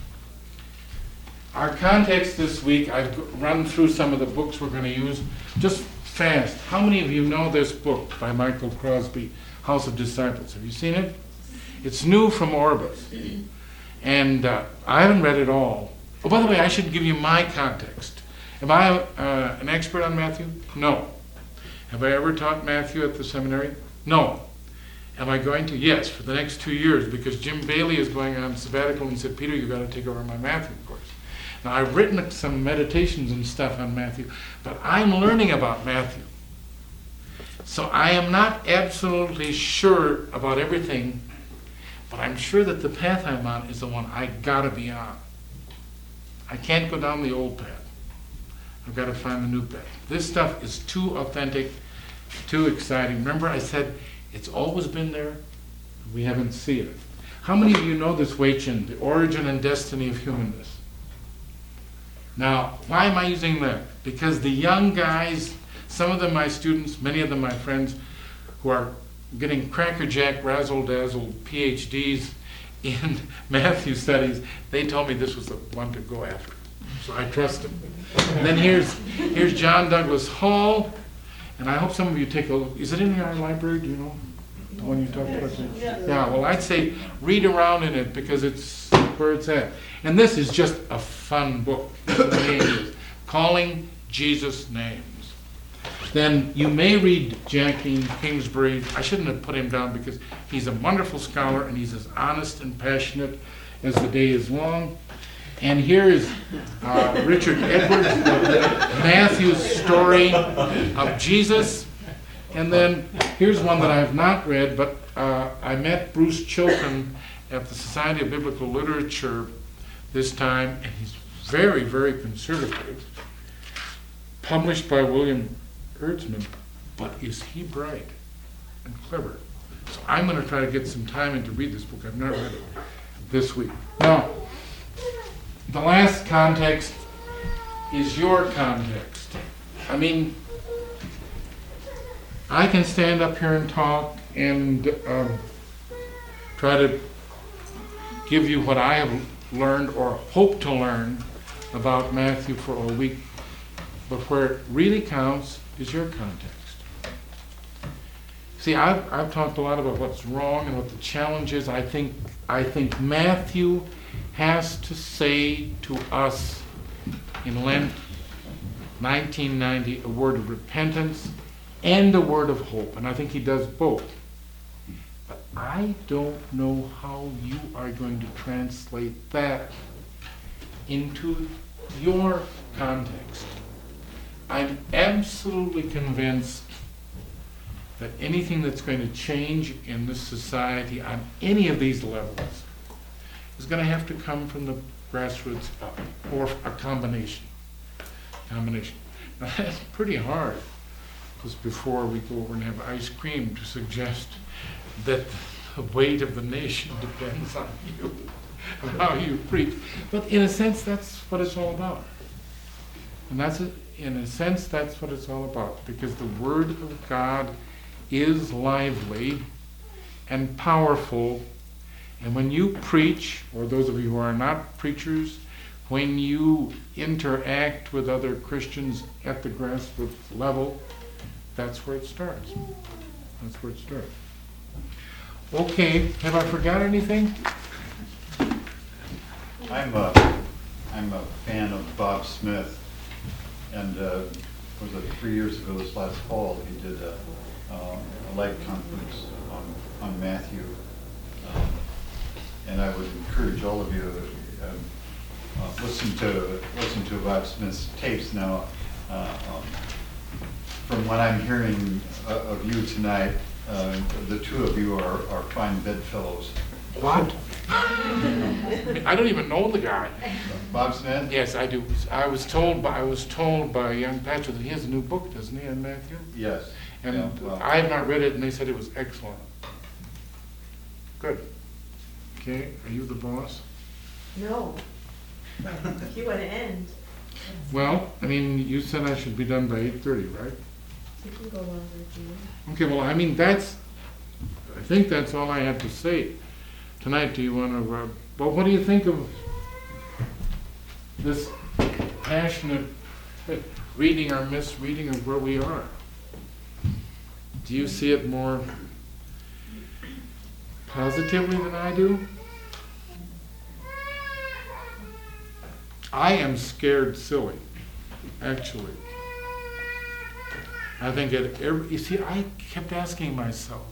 our context this week, I've run through some of the books we're going to use just fast. How many of you know this book by Michael Crosby, House of Disciples? Have you seen it? It's new from Orbis. And I haven't read it all. Oh, by the way, I should give you my context. Am I an expert on Matthew? No. Have I ever taught Matthew at the seminary? No. Am I going to? Yes, for the next 2 years, because Jim Bailey is going on sabbatical and said, Peter, you've got to take over my Matthew course. Now, I've written some meditations and stuff on Matthew, but I'm learning about Matthew. So I am not absolutely sure about everything, but I'm sure that the path I'm on is the one I got to be on. I can't go down the old path. I've got to find the new path. This stuff is too authentic, too exciting. Remember I said it's always been there? We haven't seen it. How many of you know this Wei-Chin, The Origin and Destiny of Humanness? Now, why am I using that? Because the young guys, some of them my students, many of them my friends, who are getting crackerjack, razzle-dazzle PhDs in Matthew studies, they told me this was the one to go after. So I trust them. And then here's John Douglas Hall, and I hope some of you take a look. Is it in our library? Do you know? The one you talked about? Yeah, well, I'd say read around in it because it's where it's at. And this is just a fun book. The name is Calling Jesus Names. Then you may read Jackie Kingsbury. I shouldn't have put him down because he's a wonderful scholar and he's as honest and passionate as the day is long. And here is Richard Edwards, Matthew's story of Jesus. And then here's one that I have not read, but I met Bruce Chilton at the Society of Biblical Literature this time, and he's very, very conservative. Published by William Ertzman, but is he bright and clever? So I'm going to try to get some time in to read this book. I've not read it this week. Now, the last context is your context. I mean, I can stand up here and talk and try to give you what I have learned or hope to learn about Matthew for a week, but where it really counts is your context. See, I've talked a lot about what's wrong and what the challenge is. I think Matthew has to say to us in Lent 1990 a word of repentance and a word of hope, and I think he does both. But I don't know how you are going to translate that into your context. I'm absolutely convinced that anything that's going to change in this society on any of these levels is going to have to come from the grassroots up, or a combination. Now that's pretty hard, because before we go over and have ice cream to suggest that the weight of the nation depends on you, and how you preach. But in a sense, that's what it's all about. And in a sense, that's what it's all about, because the Word of God is lively and powerful. And when you preach, or those of you who are not preachers, when you interact with other Christians at the grassroots level, that's where it starts. That's where it starts. Okay, have I forgot anything? I'm a fan of Bob Smith, and was it 3 years ago, this last fall, he did a light conference on Matthew, and I would encourage all of you to listen to Bob Smith's tapes now. From what I'm hearing of you tonight, the two of you are fine bedfellows. What? I don't even know the guy. Bob Smith? Yes, I do. I was told by young Patrick that he has a new book, doesn't he, on Matthew? Yes. And yeah, well, I have not read it, and they said it was excellent. Good. Okay, are you the boss? No. If you want to end, Well, I mean, you said I should be done by 8:30, right? you can go longer if you want. Okay, well, I mean, I think that's all I have to say tonight. Do you want to, well, what do you think of this passionate reading or misreading of where we are? Do you see it more positively than I do? I am scared silly, actually. I think you see, I kept asking myself,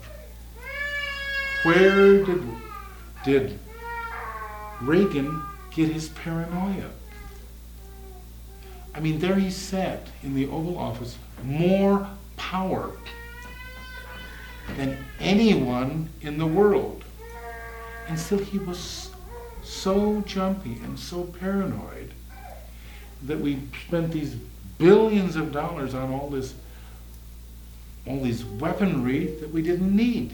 where did Reagan get his paranoia? I mean, there he sat in the Oval Office, more power than anyone in the world. And still he was so jumpy and so paranoid that we spent these billions of dollars on all these weaponry that we didn't need.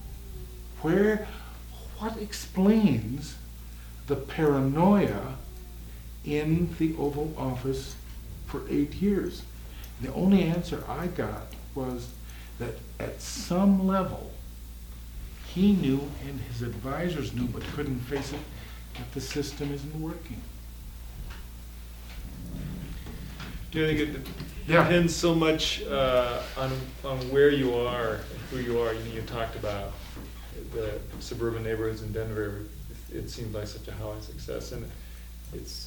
What explains the paranoia in the Oval Office for 8 years? The only answer I got was that at some level, he knew and his advisors knew but couldn't face it, that the system isn't working. Do you think it Yeah. depends so much on where you are and who you are? You talked about the suburban neighborhoods in Denver. It seems like such a high success, and it's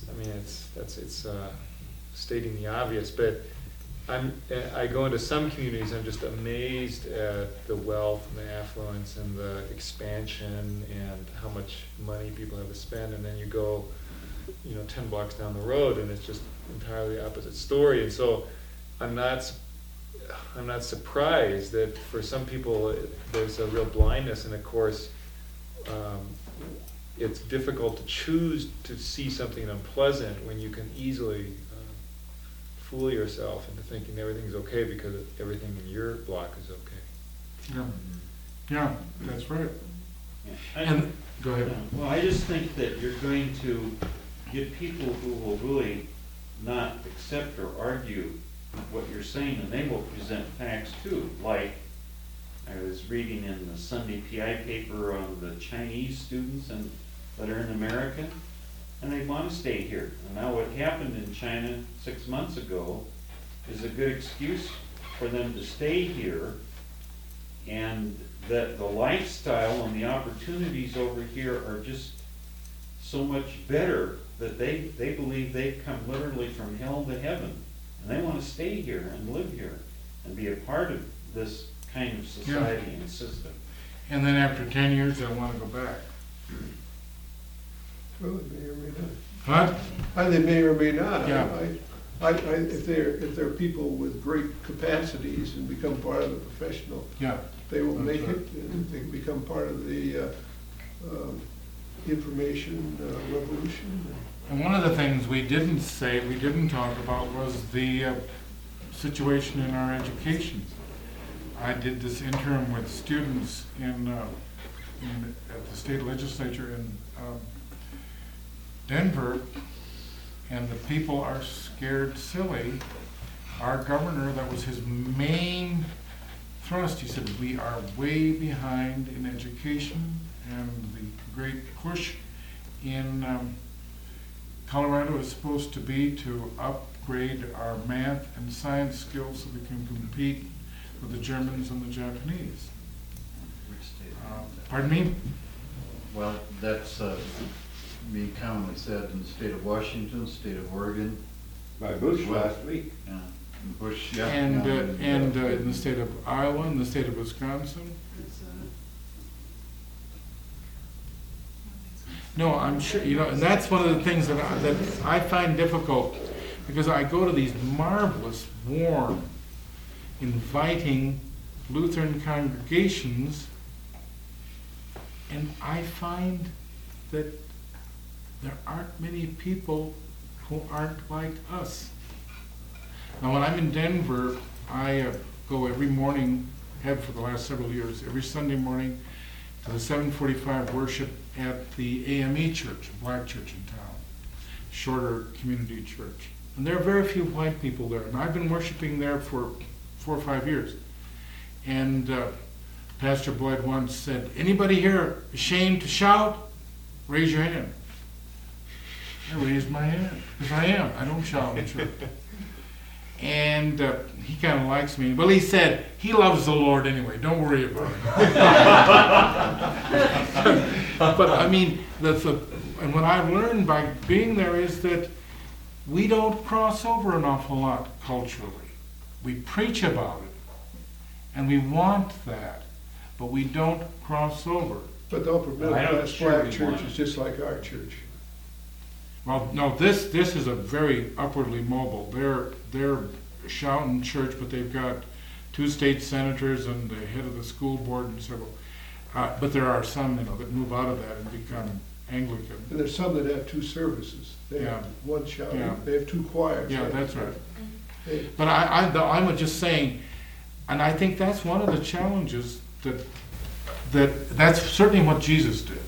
stating the obvious. But I go into some communities. I'm just amazed at the wealth and the affluence and the expansion and how much money people have to spend. And then you go, 10 blocks down the road, and it's just entirely opposite story. And so I'm not surprised that for some people there's a real blindness, and of course it's difficult to choose to see something unpleasant when you can easily fool yourself into thinking everything's okay because everything in your block is okay. Yeah, that's right. I- And go ahead. Well, I just think that you're going to get people who will really not accept or argue what you're saying, and they will present facts too. Like, I was reading in the Sunday PI paper on the Chinese students that are in America, and they want to stay here. And now what happened in China 6 months ago is a good excuse for them to stay here, and that the lifestyle and the opportunities over here are just so much better that they believe they've come literally from hell to heaven, and they want to stay here and live here and be a part of this kind of society and system. And then after 10 years, they'll want to go back. Well, they may or may not. What? They may or may not. Yeah. If they're people with great capacities and become part of the professional, Yeah. they will That's make right. it, and they can become part of the information revolution. And one of the things we didn't talk about was the situation in our education. I did this interim with students at the state legislature in Denver, and the people are scared silly. Our governor, that was his main thrust. He said, we are way behind in education, and the great push in Colorado is supposed to be to upgrade our math and science skills so we can compete with the Germans and the Japanese. Which state? Pardon me? Well, that's being commonly said in the state of Washington, state of Oregon. By Bush last week. Yeah, and Bush, yeah. And yeah, in the state of Iowa and the state of Wisconsin. No, I'm sure, and that's one of the things that I find difficult, because I go to these marvelous, warm, inviting Lutheran congregations, and I find that there aren't many people who aren't like us. Now, when I'm in Denver, I go every morning, have for the last several years, every Sunday morning to the 7:45 worship at the AME church, a black church in town, shorter community church. And there are very few white people there, and I've been worshiping there for 4 or 5 years. And Pastor Boyd once said, "Anybody here ashamed to shout? Raise your hand." I raised my hand, because I am. I don't shout in church. And he kind of likes me. Well, he said, he loves the Lord anyway. Don't worry about it. But I mean, and what I've learned by being there is that we don't cross over an awful lot culturally. We preach about it, and we want that, but we don't cross over. But the upper middle I don't class sure black we church want is it. just like our church. Well, no, this is a very upwardly mobile. They're shouting church, but they've got 2 state senators and the head of the school board and several. But there are some, that move out of that and become Anglican. And there's some that have 2 services. They have one shouting, Yeah. they have 2 choirs. Yeah, that's right. They- But I'm just saying, and I think that's one of the challenges that's certainly what Jesus did.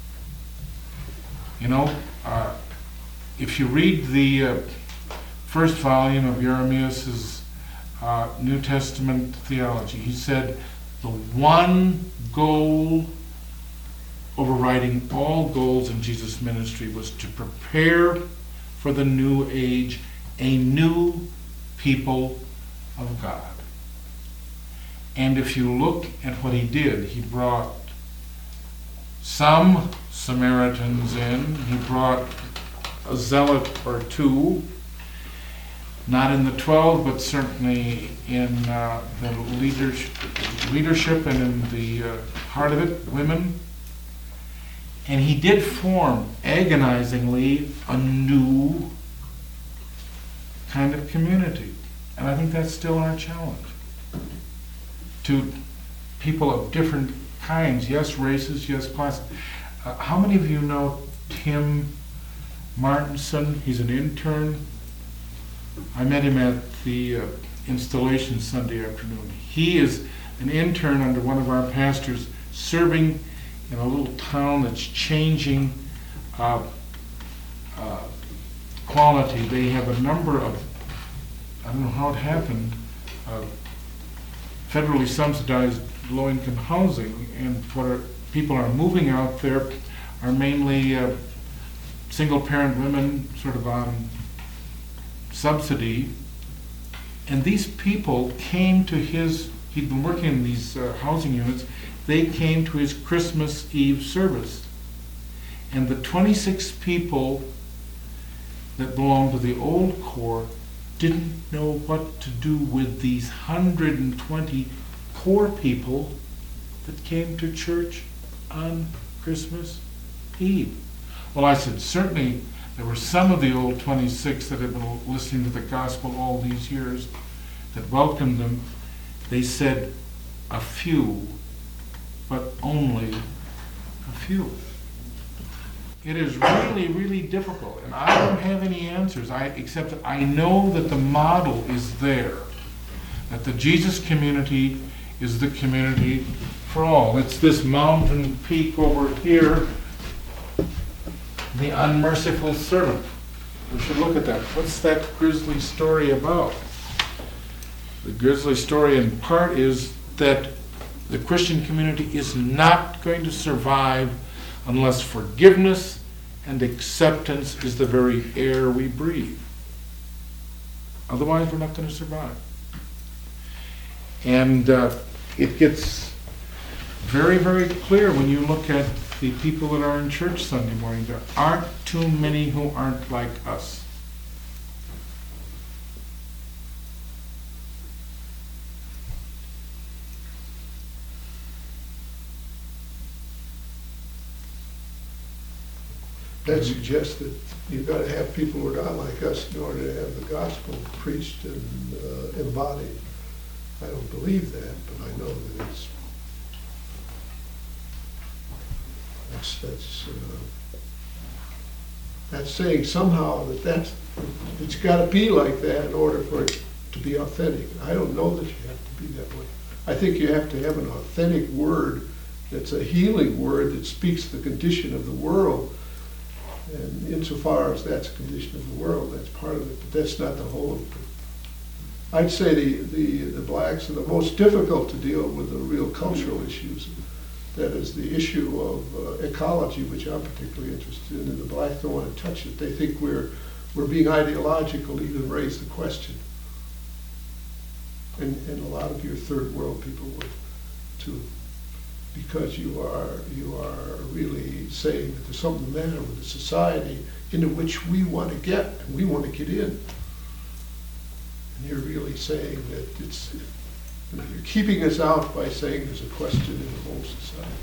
If you read the first volume of Jeremias' New Testament theology, he said the one goal overriding all goals in Jesus' ministry was to prepare for the new age, a new people of God. And if you look at what he did, he brought some Samaritans in, he brought a zealot or 2, not in the 12, but certainly in the leadership and in the heart of it, women. And he did form, agonizingly, a new kind of community. And I think that's still our challenge. To people of different kinds, yes, races, yes, classes. How many of you know Tim Martinson? He's an intern. I met him at the installation Sunday afternoon. He is an intern under one of our pastors, serving in a little town that's changing quality. They have a number of, I don't know how it happened, federally subsidized low-income housing, and people are moving out there are mainly single-parent women, sort of on subsidy. And these people came to he'd been working in these housing units, they came to his Christmas Eve service. And the 26 people that belonged to the old core didn't know what to do with these 120 poor people that came to church on Christmas Eve. Well, I said, certainly there were some of the old 26 that had been listening to the gospel all these years that welcomed them. They said a few, but only a few. It is really, really difficult, and I don't have any answers, except that I know that the model is there, that the Jesus community is the community for all. It's this mountain peak over here, the unmerciful servant. We should look at that. What's that grisly story about? The grisly story in part is that the Christian community is not going to survive unless forgiveness and acceptance is the very air we breathe. Otherwise, we're not going to survive. And it gets very, very clear when you look at the people that are in church Sunday morning. There aren't too many who aren't like us. That suggests that you've got to have people who are not like us in order to have the gospel preached and embodied. I don't believe that, but I know that that's saying somehow it's got to be like that in order for it to be authentic. I don't know that you have to be that way. I think you have to have an authentic word It's a healing word that speaks the condition of the world. And insofar as that's a condition of the world, that's part of it, but that's not the whole of it. I'd say the blacks are the most difficult to deal with the real cultural issues. That is the issue of ecology, which I'm particularly interested in, and the blacks don't want to touch it. They think we're being ideological to even raise the question. And a lot of your third world people would too, because you are really saying that there's something the matter with the society into which we want to get, and we want to get in. And you're really saying that you're keeping us out by saying there's a question in the whole society.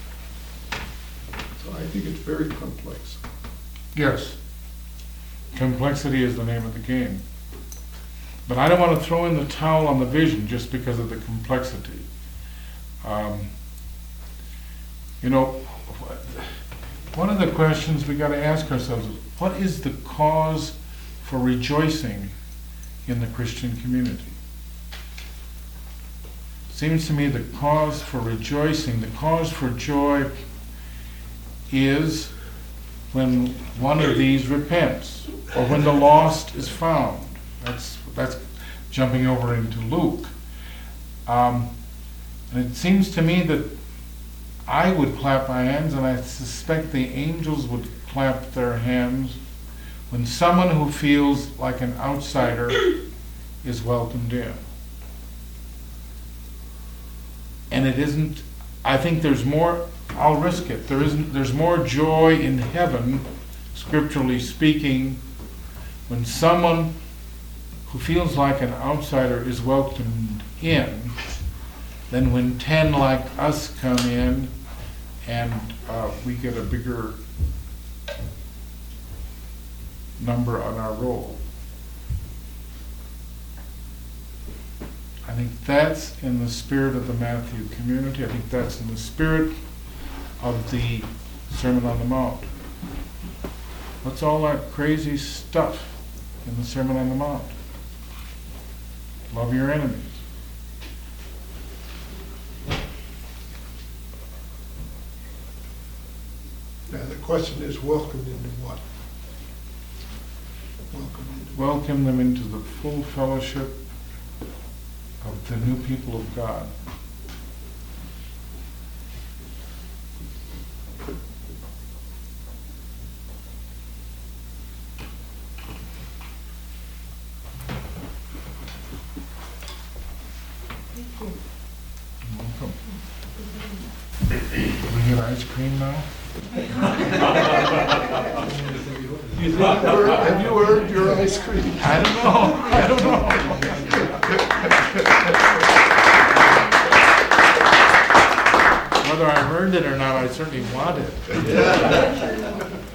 So I think it's very complex. Yes. Complexity is the name of the game. But I don't want to throw in the towel on the vision just because of the complexity. You know, one of the questions we got to ask ourselves is, what is the cause for rejoicing in the Christian community? Seems to me the cause for rejoicing, the cause for joy is when one of these repents, or when the lost is found. That's jumping over into Luke. And it seems to me that I would clap my hands, and I suspect the angels would clap their hands when someone who feels like an outsider is welcomed in. And it isn't, I think there's more, I'll risk it, there's more joy in heaven, scripturally speaking, when someone who feels like an outsider is welcomed in, than when 10 like us come in and we get a bigger number on our roll. I think that's in the spirit of the Matthew community. I think that's in the spirit of the Sermon on the Mount. What's all that crazy stuff in the Sermon on the Mount? Love your enemies. Now the question is, welcomed into what? Welcome them into the full fellowship of the new people of God. Welcome. We get ice cream now? Have you earned your ice cream? I don't know. Whether I've earned it or not, I certainly want it.